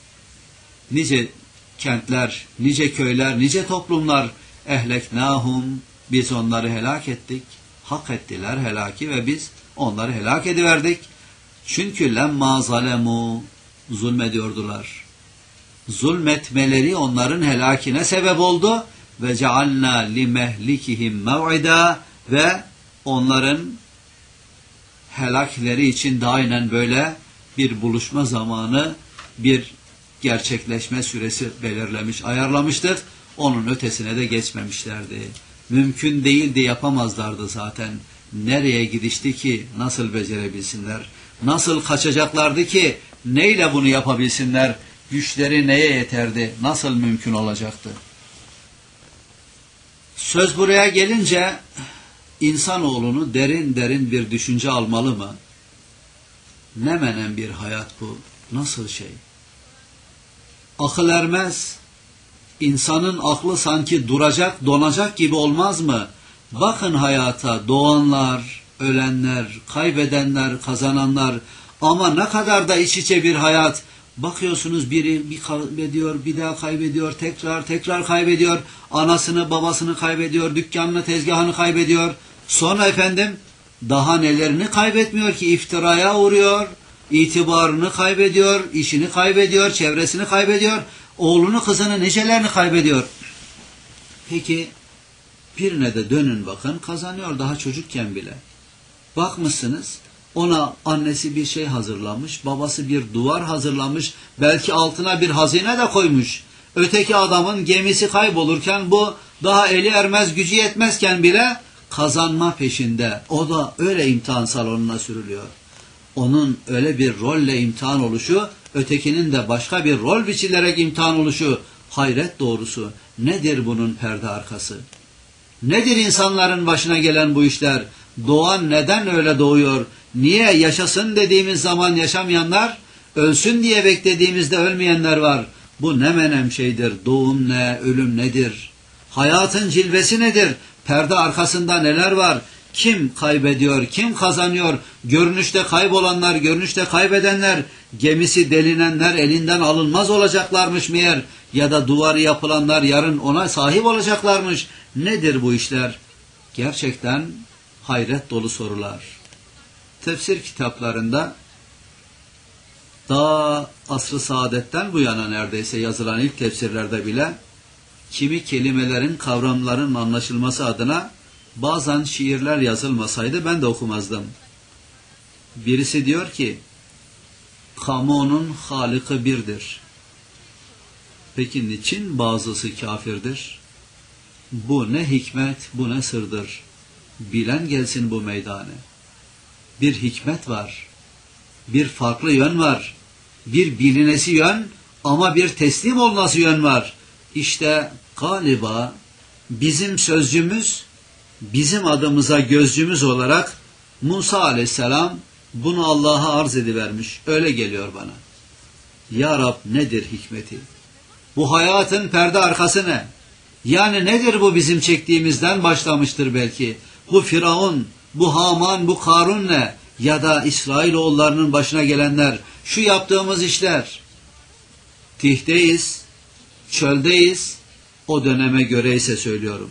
Nice kentler, nice köyler, nice toplumlar ehleknahum. Biz onları helak ettik. Hak ettiler helaki ve biz onları helak ediverdik. Çünkü lemma zalemu, zulmediyordular. Zulmetmeleri onların helakine sebep oldu. Ve cealna limehlikihim mev'ida, ve onların helakleri için de aynen böyle bir buluşma zamanı, bir gerçekleşme süresi belirlemiş, ayarlamıştık. Onun ötesine de geçmemişlerdi. Mümkün değildi, yapamazlardı zaten. Nereye gidişti ki nasıl becerebilsinler? Nasıl kaçacaklardı ki neyle bunu yapabilsinler? Güçleri neye yeterdi? Nasıl mümkün olacaktı? Söz buraya gelince insanoğlunu derin derin bir düşünce almalı mı? Ne menen bir hayat bu? Nasıl şey? Akıl ermez. İnsanın aklı sanki duracak, donacak gibi olmaz mı? Bakın hayata, doğanlar, ölenler, kaybedenler, kazananlar, ama ne kadar da iç içe bir hayat. Bakıyorsunuz biri bir kaybediyor, bir daha kaybediyor, tekrar tekrar kaybediyor, anasını babasını kaybediyor, dükkanını tezgahını kaybediyor. Sonra efendim daha nelerini kaybetmiyor ki, iftiraya uğruyor, itibarını kaybediyor, işini kaybediyor, çevresini kaybediyor, oğlunu kızını nicelerini kaybediyor. Peki birine de dönün bakın, kazanıyor daha çocukken bile. Bakmışsınız ona annesi bir şey hazırlamış, babası bir duvar hazırlamış, belki altına bir hazine de koymuş. Öteki adamın gemisi kaybolurken bu daha eli ermez, gücü yetmezken bile kazanma peşinde. O da öyle imtihan salonuna sürülüyor. Onun öyle bir rolle imtihan oluşu, ötekinin de başka bir rol biçilerek imtihan oluşu, hayret doğrusu. Nedir bunun perde arkası? Nedir insanların başına gelen bu işler? Doğan neden öyle doğuyor? Niye yaşasın dediğimiz zaman yaşamayanlar, ölsün diye beklediğimizde ölmeyenler var? Bu ne menem şeydir? Doğum ne, ölüm nedir? Hayatın cilvesi nedir? Perde arkasında neler var? Kim kaybediyor, kim kazanıyor? Görünüşte kaybolanlar, görünüşte kaybedenler, gemisi delinenler elinden alınmaz olacaklarmış meğer, ya da duvarı yapılanlar yarın ona sahip olacaklarmış. Nedir bu işler? Gerçekten hayret dolu sorular. Tefsir kitaplarında daha asr-ı saadetten bu yana neredeyse yazılan ilk tefsirlerde bile kimi kelimelerin, kavramların anlaşılması adına bazen şiirler yazılmasaydı ben de okumazdım. Birisi diyor ki, kamunun Halık'ı birdir. Peki niçin bazısı kafirdir? Bu ne hikmet, bu ne sırdır. Bilen gelsin bu meydana. Bir hikmet var, bir farklı yön var, bir bilinesi yön ama bir teslim olması yön var. İşte galiba bizim sözcümüz, bizim adımıza gözcümüz olarak Musa aleyhisselam bunu Allah'a arz edivermiş. Öyle geliyor bana. Ya Rab, nedir hikmeti? Bu hayatın perde arkası ne? Yani nedir bu bizim çektiğimizden başlamıştır belki. Bu Firavun, bu Haman, bu Karun ne? Ya da İsrailoğullarının başına gelenler, şu yaptığımız işler. Tihdeyiz, çöldeyiz, o döneme göre ise söylüyorum.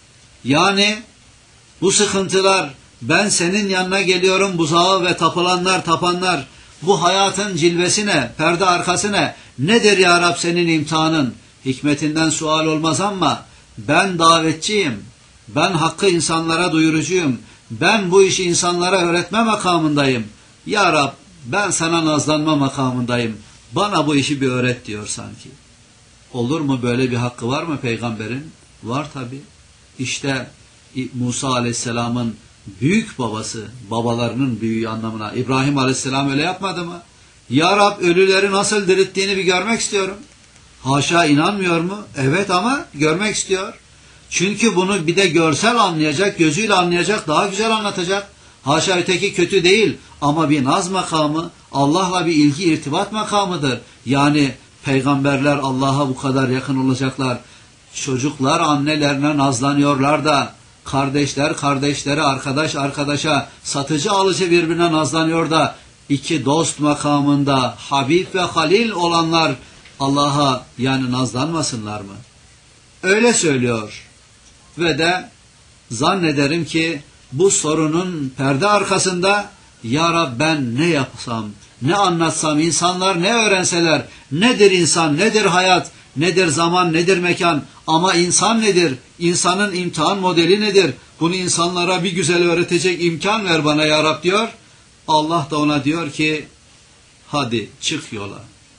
Yani bu sıkıntılar, ben senin yanına geliyorum, buzağı ve tapılanlar, tapanlar, bu hayatın cilvesi ne, perde arkası ne? Nedir ya Rab senin imtihanın? Hikmetinden sual olmaz ama ben davetçiyim, ben hakkı insanlara duyurucuyum, ben bu işi insanlara öğretme makamındayım. Ya Rab, ben sana nazlanma makamındayım, bana bu işi bir öğret diyor sanki. Olur mu, böyle bir hakkı var mı peygamberin? Var tabi. İşte Musa aleyhisselamın büyük babası, babalarının büyüğü anlamına, İbrahim aleyhisselam öyle yapmadı mı? Ya Rab, ölüleri nasıl dirilttiğini bir görmek istiyorum. Haşa, inanmıyor mu? Evet, ama görmek istiyor. Çünkü bunu bir de görsel anlayacak, gözüyle anlayacak, daha güzel anlatacak. Haşa, öteki kötü değil ama bir naz makamı, Allah'la bir ilgi irtibat makamıdır. Yani peygamberler Allah'a bu kadar yakın olacaklar. Çocuklar annelerine nazlanıyorlar da, kardeşler kardeşlere, arkadaş arkadaşa, satıcı alıcı birbirine nazlanıyor da, iki dost makamında Habib ve Halil olanlar Allah'a yani nazlanmasınlar mı? Öyle söylüyor. Ve de zannederim ki bu sorunun perde arkasında ya Rab, ben ne yapsam, ne anlatsam, insanlar ne öğrenseler, nedir insan, nedir hayat, nedir zaman, nedir mekan, ama insan nedir, insanın imtihan modeli nedir, bunu insanlara bir güzel öğretecek imkan ver bana ya Rab diyor. Allah da ona diyor ki hadi çık yola.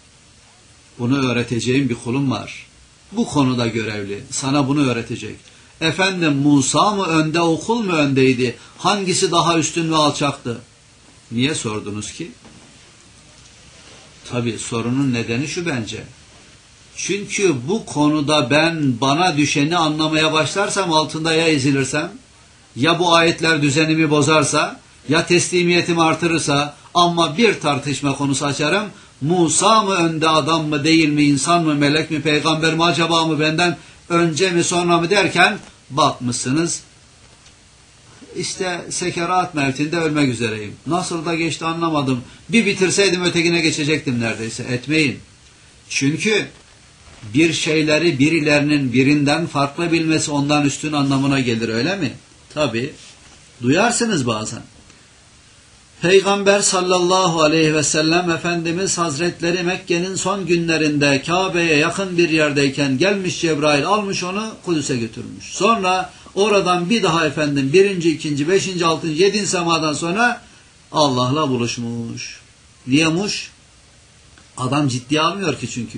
Bunu öğreteceğim bir kulum var. Bu konuda görevli. Sana bunu öğretecek. Efendim, Musa mı önde, okul mu öndeydi? Hangisi daha üstün ve alçaktı? Niye sordunuz ki? Tabii sorunun nedeni şu bence. Çünkü bu konuda ben bana düşeni anlamaya başlarsam altında ya ezilirsem, ya bu ayetler düzenimi bozarsa, ya teslimiyetimi artırırsa, ama bir tartışma konusu açarım. Musa mı önde, adam mı değil mi, insan mı, melek mi, peygamber mi, acaba mı, benden önce mi sonra mı derken bakmışsınız işte sekerat mevtinde ölmek üzereyim. Nasıl da geçti anlamadım. Bir bitirseydim ötekine geçecektim neredeyse. Etmeyin. Çünkü bir şeyleri birilerinin birinden farklı bilmesi ondan üstün anlamına gelir, öyle mi? Tabii. Duyarsınız bazen. Peygamber sallallahu aleyhi ve sellem Efendimiz Hazretleri Mekke'nin son günlerinde Kabe'ye yakın bir yerdeyken gelmiş Cebrail, almış onu Kudüs'e götürmüş. Sonra oradan bir daha efendim birinci, ikinci, beşinci, altıncı, yedinci semadan sonra Allah'la buluşmuş. Niyemuş? Adam ciddiye almıyor ki çünkü.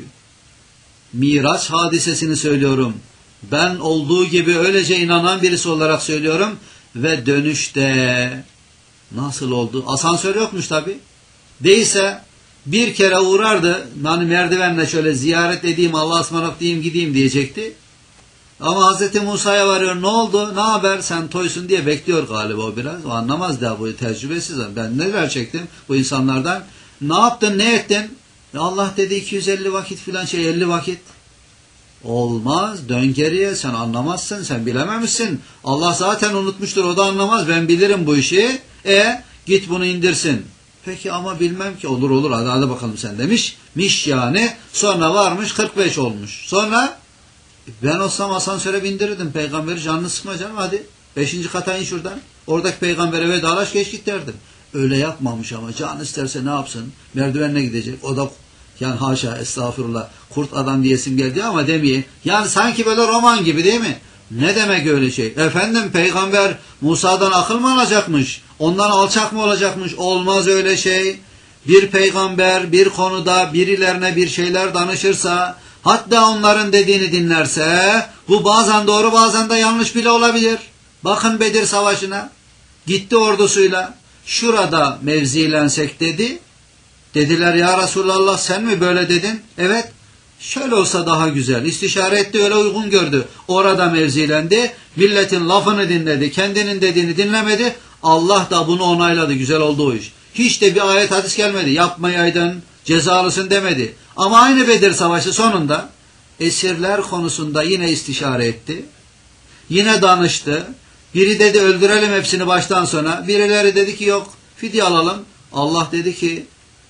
Miraç hadisesini söylüyorum. Ben olduğu gibi öylece inanan birisi olarak söylüyorum ve dönüşte nasıl oldu? Asansör yokmuş tabi. Değilse bir kere uğrardı. Hani merdivenle şöyle ziyaret edeyim, Allah'a ısmarladık diyeyim, gideyim diyecekti. Ama Hazreti Musa'ya varıyor. Ne oldu? Ne haber? Sen toysun diye bekliyor galiba o biraz. O anlamaz daha, bu tecrübesiz. Ben neler çektim bu insanlardan. Ne yaptın? Ne ettin? Allah dedi iki yüz elli vakit filan şey, elli vakit. Olmaz. Dön geriye. Sen anlamazsın. Sen bilememişsin. Allah zaten unutmuştur. O da anlamaz. Ben bilirim bu işi. E git bunu indirsin. Peki ama bilmem ki. Olur olur. Hadi, hadi bakalım sen demiş. Miş yani. Sonra varmış kırk beş olmuş. Sonra ben olsam asansöre bindirirdim. Peygamberi canını sıkma canım, hadi. Beşinci kata in şuradan. Oradaki peygambere vedalaş, geç git derdim. Öyle yapmamış ama can isterse ne yapsın? Merdivenle gidecek. O da yani haşa, estağfurullah, kurt adam diyesim geldi ama demeye. Yani sanki böyle roman gibi değil mi? Ne demek öyle şey? Efendim, peygamber Musa'dan akıl mı alacakmış? Ondan alçak mı olacakmış? Olmaz öyle şey. Bir peygamber bir konuda birilerine bir şeyler danışırsa, hatta onların dediğini dinlerse, bu bazen doğru bazen de yanlış bile olabilir. Bakın Bedir Savaşı'na. Gitti ordusuyla. Şurada mevzilensek dedi. Dediler ya Resulallah sen mi böyle dedin? Evet. Şöyle olsa daha güzel. İstişare etti, öyle uygun gördü. Orada mevzilendi. Milletin lafını dinledi. Kendinin dediğini dinlemedi. Allah da bunu onayladı. Güzel oldu o iş. Hiç de bir ayet hadis gelmedi. Yapmayaydın, cezalısın demedi. Ama aynı Bedir Savaşı sonunda esirler konusunda yine istişare etti. Yine danıştı. Biri dedi öldürelim hepsini baştan sona. Birileri dedi ki yok fidye alalım. Allah dedi ki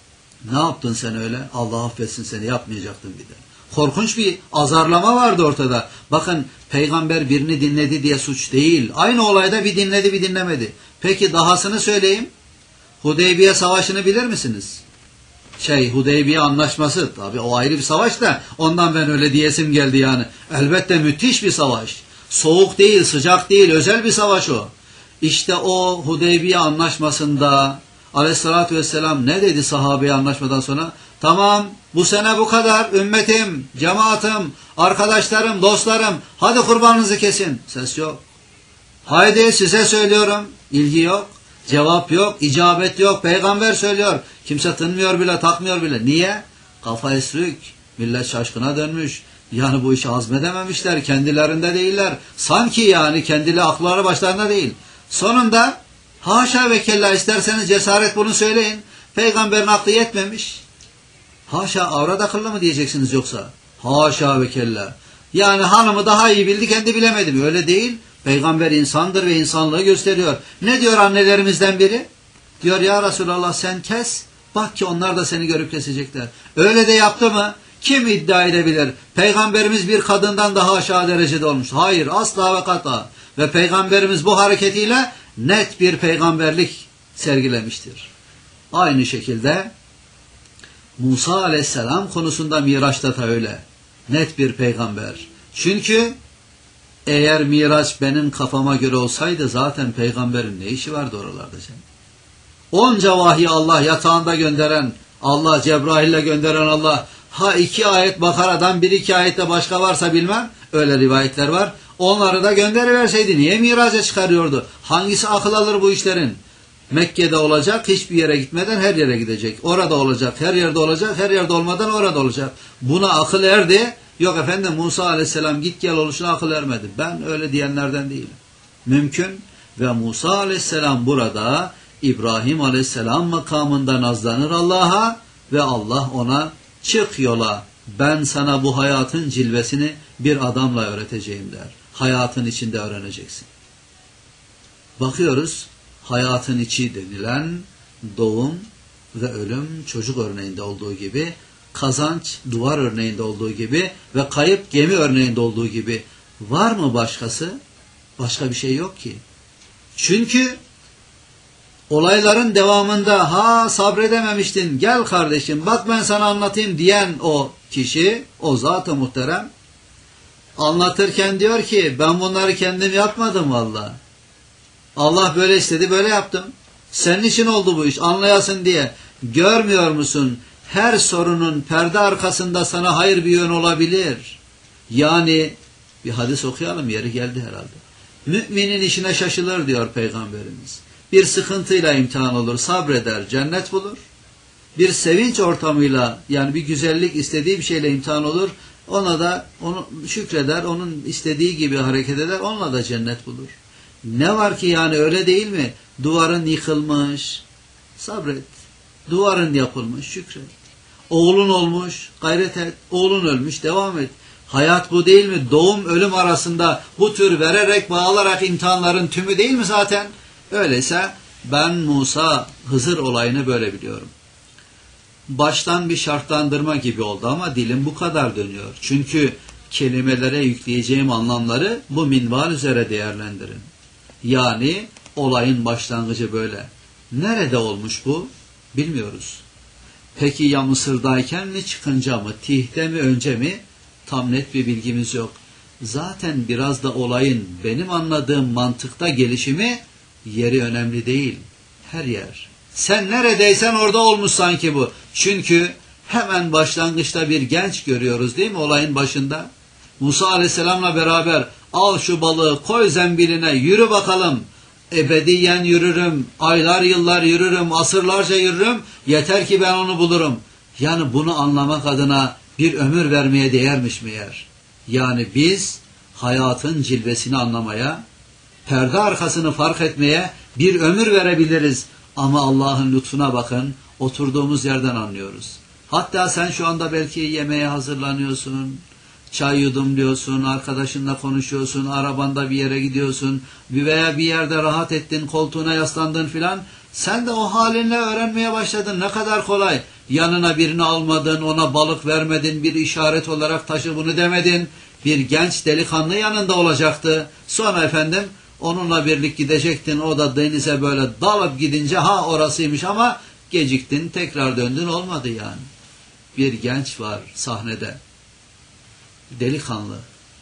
ne yaptın sen öyle? Allah affetsin seni, yapmayacaktın bir de. Korkunç bir azarlama vardı ortada. Bakın peygamber birini dinledi diye suç değil. Aynı olayda bir dinledi bir dinlemedi. Peki dahasını söyleyeyim. Hudeybiye Savaşı'nı bilir misiniz? Şey Hudeybiye Anlaşması tabi o ayrı bir savaş da ondan ben öyle diyesim geldi yani. Elbette müthiş bir savaş. Soğuk değil, sıcak değil, özel bir savaş o. İşte o Hudeybiye Anlaşması'nda Aleyhissalatü Vesselam ne dedi sahabeye anlaşmadan sonra? Tamam bu sene bu kadar ümmetim, cemaatim, arkadaşlarım, dostlarım hadi kurbanınızı kesin. Ses yok. Haydi size söylüyorum. İlgi yok, cevap yok, icabet yok. Peygamber söylüyor. Kimse tınmıyor bile, takmıyor bile. Niye? Kafa esrük. Millet şaşkına dönmüş. Yani bu işi hazmedememişler. Kendilerinde değiller. Sanki yani kendileri akılları başlarında değil. Sonunda haşa ve kella isterseniz cesaret bunu söyleyin. Peygamberin aklı yetmemiş. Haşa avrat akıllı mı diyeceksiniz yoksa? Haşa ve kella. Yani hanımı daha iyi bildi kendi bilemedi mi? Öyle değil. Peygamber insandır ve insanlığı gösteriyor. Ne diyor annelerimizden biri? Diyor ya Resulallah sen kes. Bak ki onlar da seni görüp kesecekler. Öyle de yaptı mı? Kim iddia edebilir? Peygamberimiz bir kadından daha aşağı derecede olmuş. Hayır asla ve kata. Ve Peygamberimiz bu hareketiyle net bir peygamberlik sergilemiştir. Aynı şekilde Musa aleyhisselam konusunda Miraç'ta da öyle. Net bir peygamber. Çünkü eğer Miraç benim kafama göre olsaydı zaten peygamberin ne işi vardı oralarda canım? Onca vahyi Allah yatağında gönderen Allah, Cebrail'le gönderen Allah, ha iki ayet Bakara'dan bir iki ayette başka varsa bilmem, öyle rivayetler var. Onları da gönderiverseydi niye Miraç'a çıkarıyordu? Hangisi akıl alır bu işlerin? Mekke'de olacak, hiçbir yere gitmeden her yere gidecek. Orada olacak, her yerde olacak, her yerde olmadan orada olacak. Buna akıl erdi. Yok efendim Musa aleyhisselam git gel oluşuna akıl ermedi. Ben öyle diyenlerden değilim. Mümkün ve Musa aleyhisselam burada İbrahim aleyhisselam makamında nazlanır Allah'a ve Allah ona çık yola, ben sana bu hayatın cilvesini bir adamla öğreteceğim der. Hayatın içinde öğreneceksin. Bakıyoruz hayatın içi denilen doğum ve ölüm çocuk örneğinde olduğu gibi, kazanç duvar örneğinde olduğu gibi ve kayıp gemi örneğinde olduğu gibi var mı başkası? Başka bir şey yok ki. Çünkü olayların devamında ha sabredememiştin gel kardeşim bak ben sana anlatayım diyen o kişi, o zat-ı muhterem anlatırken diyor ki ben bunları kendim yapmadım valla. Allah böyle istedi böyle yaptım. Senin için oldu bu iş anlayasın diye. Görmüyor musun? Her sorunun perde arkasında sana hayır bir yön olabilir. Yani bir hadis okuyalım yeri geldi herhalde. Müminin işine şaşılır diyor Peygamberimiz. Bir sıkıntıyla imtihan olur, sabreder, cennet bulur. Bir sevinç ortamıyla yani bir güzellik istediği bir şeyle imtihan olur. Ona da onu şükreder, onun istediği gibi hareket eder, onunla da cennet bulur. Ne var ki yani öyle değil mi? Duvarın yıkılmış, sabret. Duvarın yapılmış, şükret. Oğlun olmuş, gayret et. Oğlun ölmüş, devam et. Hayat bu değil mi? Doğum ölüm arasında bu tür vererek bağlarak imtihanların tümü değil mi zaten? Öyleyse ben Musa Hızır olayını böyle biliyorum. Baştan bir şartlandırma gibi oldu ama dilim bu kadar dönüyor. Çünkü kelimelere yükleyeceğim anlamları bu minval üzere değerlendirin. Yani olayın başlangıcı böyle. Nerede olmuş bu? Bilmiyoruz. Peki ya Mısır'dayken mi çıkınca mı? Tih'te mi önce mi? Tam net bir bilgimiz yok. Zaten biraz da olayın benim anladığım mantıkta gelişimi yeri önemli değil. Her yer. Sen neredeysen orada olmuş sanki bu. Çünkü hemen başlangıçta bir genç görüyoruz değil mi olayın başında? Musa Aleyhisselam'la beraber al şu balığı koy zembiline yürü bakalım. Ebediyen yürürüm, aylar yıllar yürürüm, asırlarca yürürüm. Yeter ki ben onu bulurum. Yani bunu anlamak adına bir ömür vermeye değermiş meğer. Yani biz hayatın cilvesini anlamaya, perde arkasını fark etmeye bir ömür verebiliriz. Ama Allah'ın lütfuna bakın, oturduğumuz yerden anlıyoruz. Hatta sen şu anda belki yemeğe hazırlanıyorsun, çay yudumluyorsun, arkadaşınla konuşuyorsun, arabanda bir yere gidiyorsun veya bir yerde rahat ettin, koltuğuna yaslandın filan. Sen de o halinle öğrenmeye başladın. Ne kadar kolay. Yanına birini almadın, ona balık vermedin, bir işaret olarak taşı bunu demedin. Bir genç delikanlı yanında olacaktı. Sonra efendim onunla birlik gidecektin. O da denize böyle dalıp gidince ha orasıymış ama geciktin, tekrar döndün, olmadı yani. Bir genç var sahnede. Delikanlı.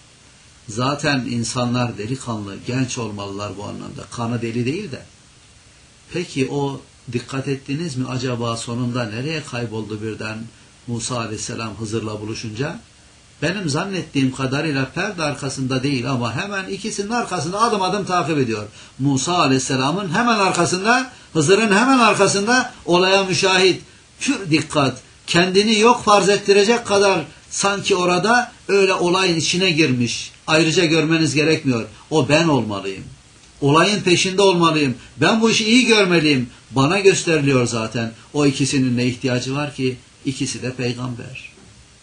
Zaten insanlar delikanlı, genç olmalılar bu anlamda. Kanı deli değil de. Peki o dikkat ettiniz mi acaba sonunda nereye kayboldu birden Musa Aleyhisselam Hızır'la buluşunca? Benim zannettiğim kadarıyla perde arkasında değil ama hemen ikisinin arkasında adım adım takip ediyor. Musa Aleyhisselam'ın hemen arkasında, Hızır'ın hemen arkasında olaya müşahit. Pür dikkat, kendini yok farz ettirecek kadar sanki orada öyle olayın içine girmiş. Ayrıca görmeniz gerekmiyor. O ben olmalıyım. Olayın peşinde olmalıyım. Ben bu işi iyi görmeliyim. Bana gösteriliyor zaten. O ikisinin ne ihtiyacı var ki? İkisi de peygamber.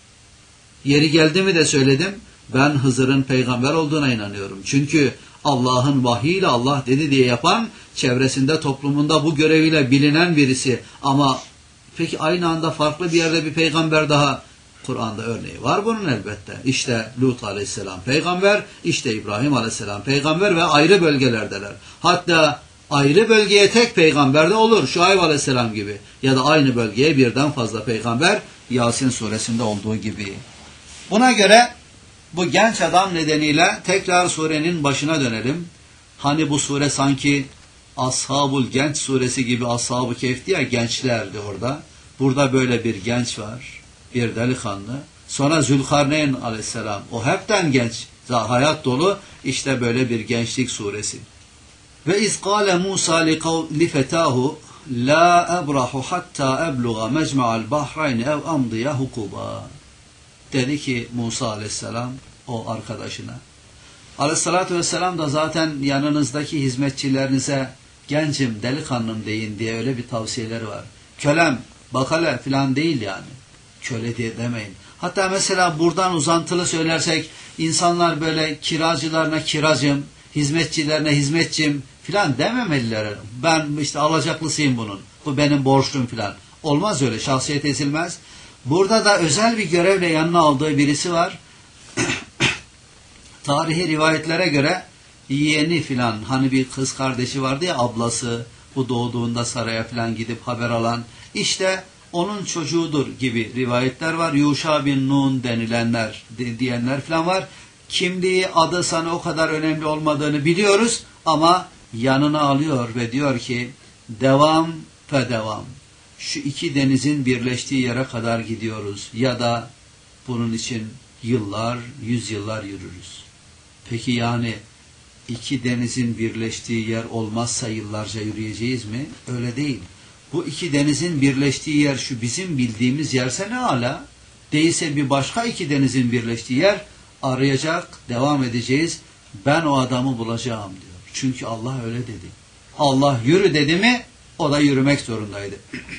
Yeri geldi mi de söyledim. Ben Hızır'ın peygamber olduğuna inanıyorum. Çünkü Allah'ın vahiyle Allah dedi diye yapan, çevresinde, toplumunda bu göreviyle bilinen birisi. Ama peki aynı anda farklı bir yerde bir peygamber daha, Kur'an'da örneği var bunun elbette. İşte Lut Aleyhisselam peygamber, işte İbrahim Aleyhisselam peygamber ve ayrı bölgelerdeler. Hatta ayrı bölgeye tek peygamber de olur. Şuayb Aleyhisselam gibi. Ya da aynı bölgeye birden fazla peygamber, Yasin suresinde olduğu gibi. Buna göre bu genç adam nedeniyle tekrar surenin başına dönelim. Hani bu sure sanki Ashabul Genç suresi gibi, Ashab-ı Kehf'ti ya, gençlerdi orada. Burada böyle bir genç var. Bir delikanlı. Sonra Zülkarneyn Aleyhisselam. O hepten genç. Hayat dolu. İşte böyle bir gençlik suresi. Ve iz kâle Musa li fetâhu la ebrahu hatta ebluğa mecma'al bahrayni ev amdiya hukuba. Dedi ki Musa Aleyhisselam o arkadaşına. Aleyhissalatü vesselam da zaten yanınızdaki hizmetçilerinize gencim, delikanlım deyin diye öyle bir tavsiyeleri var. Kölem, bakale filan değil yani. Köle diye demeyin. Hatta mesela buradan uzantılı söylersek insanlar böyle kiracılarına kiracım, hizmetçilerine hizmetçim filan dememeliler. Ben işte alacaklısıyım bunun. Bu benim borçlum filan. Olmaz öyle. Şahsiyet ezilmez. Burada da özel bir görevle yanına aldığı birisi var. Tarihi rivayetlere göre yeğeni filan, hani bir kız kardeşi vardı ya, ablası, bu doğduğunda saraya filan gidip haber alan, işte onun çocuğudur gibi rivayetler var. Yuşa bin Nun denilenler, diyenler filan var. Kimliği, adı sana o kadar önemli olmadığını biliyoruz ama yanına alıyor ve diyor ki devam fe devam. Şu iki denizin birleştiği yere kadar gidiyoruz ya da bunun için yıllar, yüzyıllar yürürüz. Peki yani iki denizin birleştiği yer olmazsa yıllarca yürüyeceğiz mi? Öyle değil. Bu iki denizin birleştiği yer şu bizim bildiğimiz yerse ne hala? Değilse bir başka iki denizin birleştiği yer arayacak, devam edeceğiz. Ben o adamı bulacağım diyor. Çünkü Allah öyle dedi. Allah yürü dedi mi o da yürümek zorundaydı.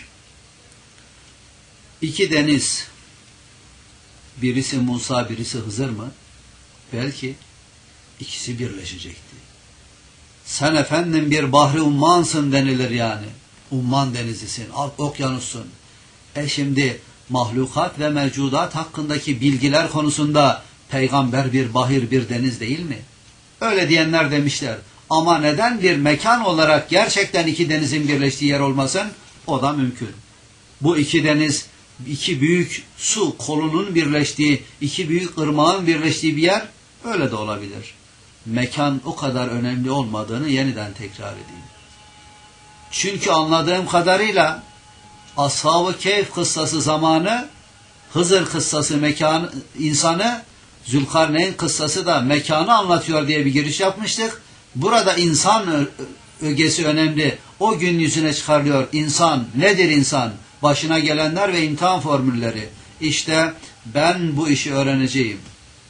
İki deniz, birisi Musa, birisi Hızır mı? Belki ikisi birleşecekti. Sen efendim bir bahri ummansın denilir yani. Umman denizisin, okyanussun. E şimdi mahlukat ve mevcudat hakkındaki bilgiler konusunda peygamber bir bahir, bir deniz değil mi? Öyle diyenler demişler. Ama neden bir mekan olarak gerçekten iki denizin birleştiği yer olmasın? O da mümkün. Bu iki deniz, iki büyük su kolunun birleştiği, iki büyük ırmağın birleştiği bir yer öyle de olabilir. Mekan o kadar önemli olmadığını yeniden tekrar edeyim. Çünkü anladığım kadarıyla Ashab-ı Kehf kıssası zamanı, Hızır kıssası mekanı, insanı, Zülkarneyn kıssası da mekanı anlatıyor diye bir giriş yapmıştık. Burada insan ögesi önemli. O gün yüzüne çıkarılıyor. İnsan, nedir insan? Başına gelenler ve imtihan formülleri. İşte ben bu işi öğreneceğim.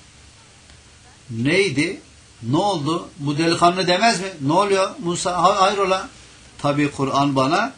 Neydi? Ne oldu? Bu delikanlı demez mi? Ne oluyor? Musa hayrola? Tabi Kur'an bana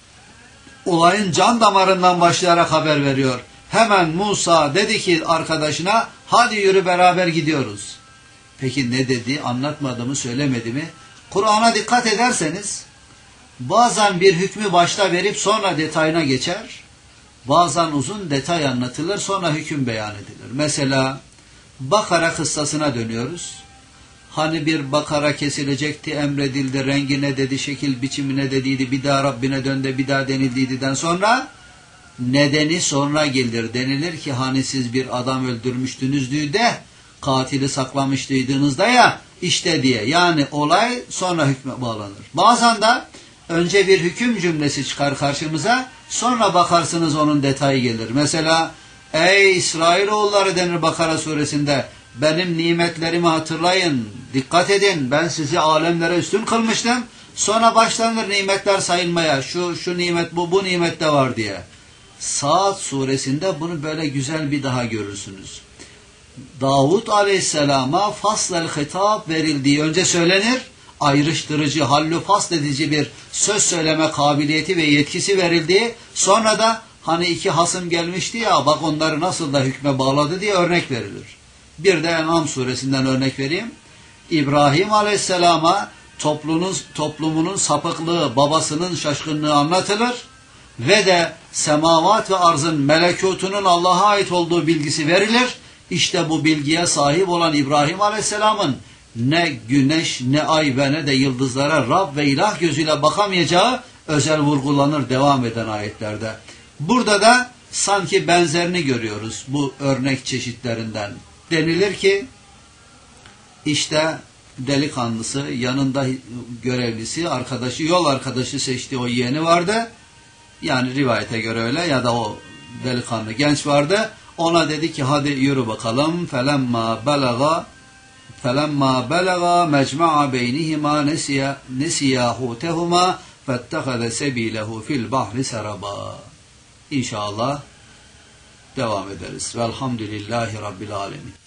olayın can damarından başlayarak haber veriyor. Hemen Musa dedi ki arkadaşına, hadi yürü beraber gidiyoruz. Peki ne dedi? Anlatmadı mı? Söylemedi mi? Kur'an'a dikkat ederseniz bazen bir hükmü başta verip sonra detayına geçer. Bazen uzun detay anlatılır, sonra hüküm beyan edilir. Mesela Bakara kıssasına dönüyoruz. Hani bir bakara kesilecekti, emredildi, rengi ne dedi, şekil biçimi ne dediydi, bir daha Rabbine döndü, bir daha denildiydiden sonra nedeni sonra gelir. Denilir ki hani siz bir adam öldürmüştünüzdü de katili saklamıştıydınız da ya işte diye. Yani olay sonra hükme bağlanır. Bazen de önce bir hüküm cümlesi çıkar karşımıza, sonra bakarsınız onun detayı gelir. Mesela ey İsrailoğulları denir Bakara suresinde, benim nimetlerimi hatırlayın, dikkat edin, ben sizi alemlere üstün kılmıştım. Sonra başlanır nimetler sayılmaya, şu şu nimet bu, bu nimet de var diye. Saat suresinde bunu böyle güzel bir daha görürsünüz. Davud aleyhisselama faslel hitap verildiği önce söylenir, ayrıştırıcı, hallü fasl edici bir söz söyleme kabiliyeti ve yetkisi verildiği, sonra da hani iki hasım gelmişti ya, bak onları nasıl da hükme bağladı diye örnek verilir. Bir de En'am suresinden örnek vereyim. İbrahim aleyhisselama toplumunun, toplumunun sapıklığı, babasının şaşkınlığı anlatılır ve de semavat ve arzın melekutunun Allah'a ait olduğu bilgisi verilir. İşte bu bilgiye sahip olan İbrahim aleyhisselamın ne güneş, ne ay ve ne de yıldızlara Rab ve ilah gözüyle bakamayacağı özel vurgulanır devam eden ayetlerde. Burada da sanki benzerini görüyoruz bu örnek çeşitlerinden. Denilir ki işte delikanlısı, yanında görevlisi, arkadaşı, yol arkadaşı seçtiği o yeğeni vardı. Yani rivayete göre öyle, ya da o delikanlı genç vardı. Ona dedi ki hadi yürü bakalım. Felemma belaga felemma belaga mecma'a beynihima nesiya nesiya hutehuma fettehade sebilehu fil bahri seraba. İnşallah devam ederiz. Velhamdülillahi Rabbil alemin.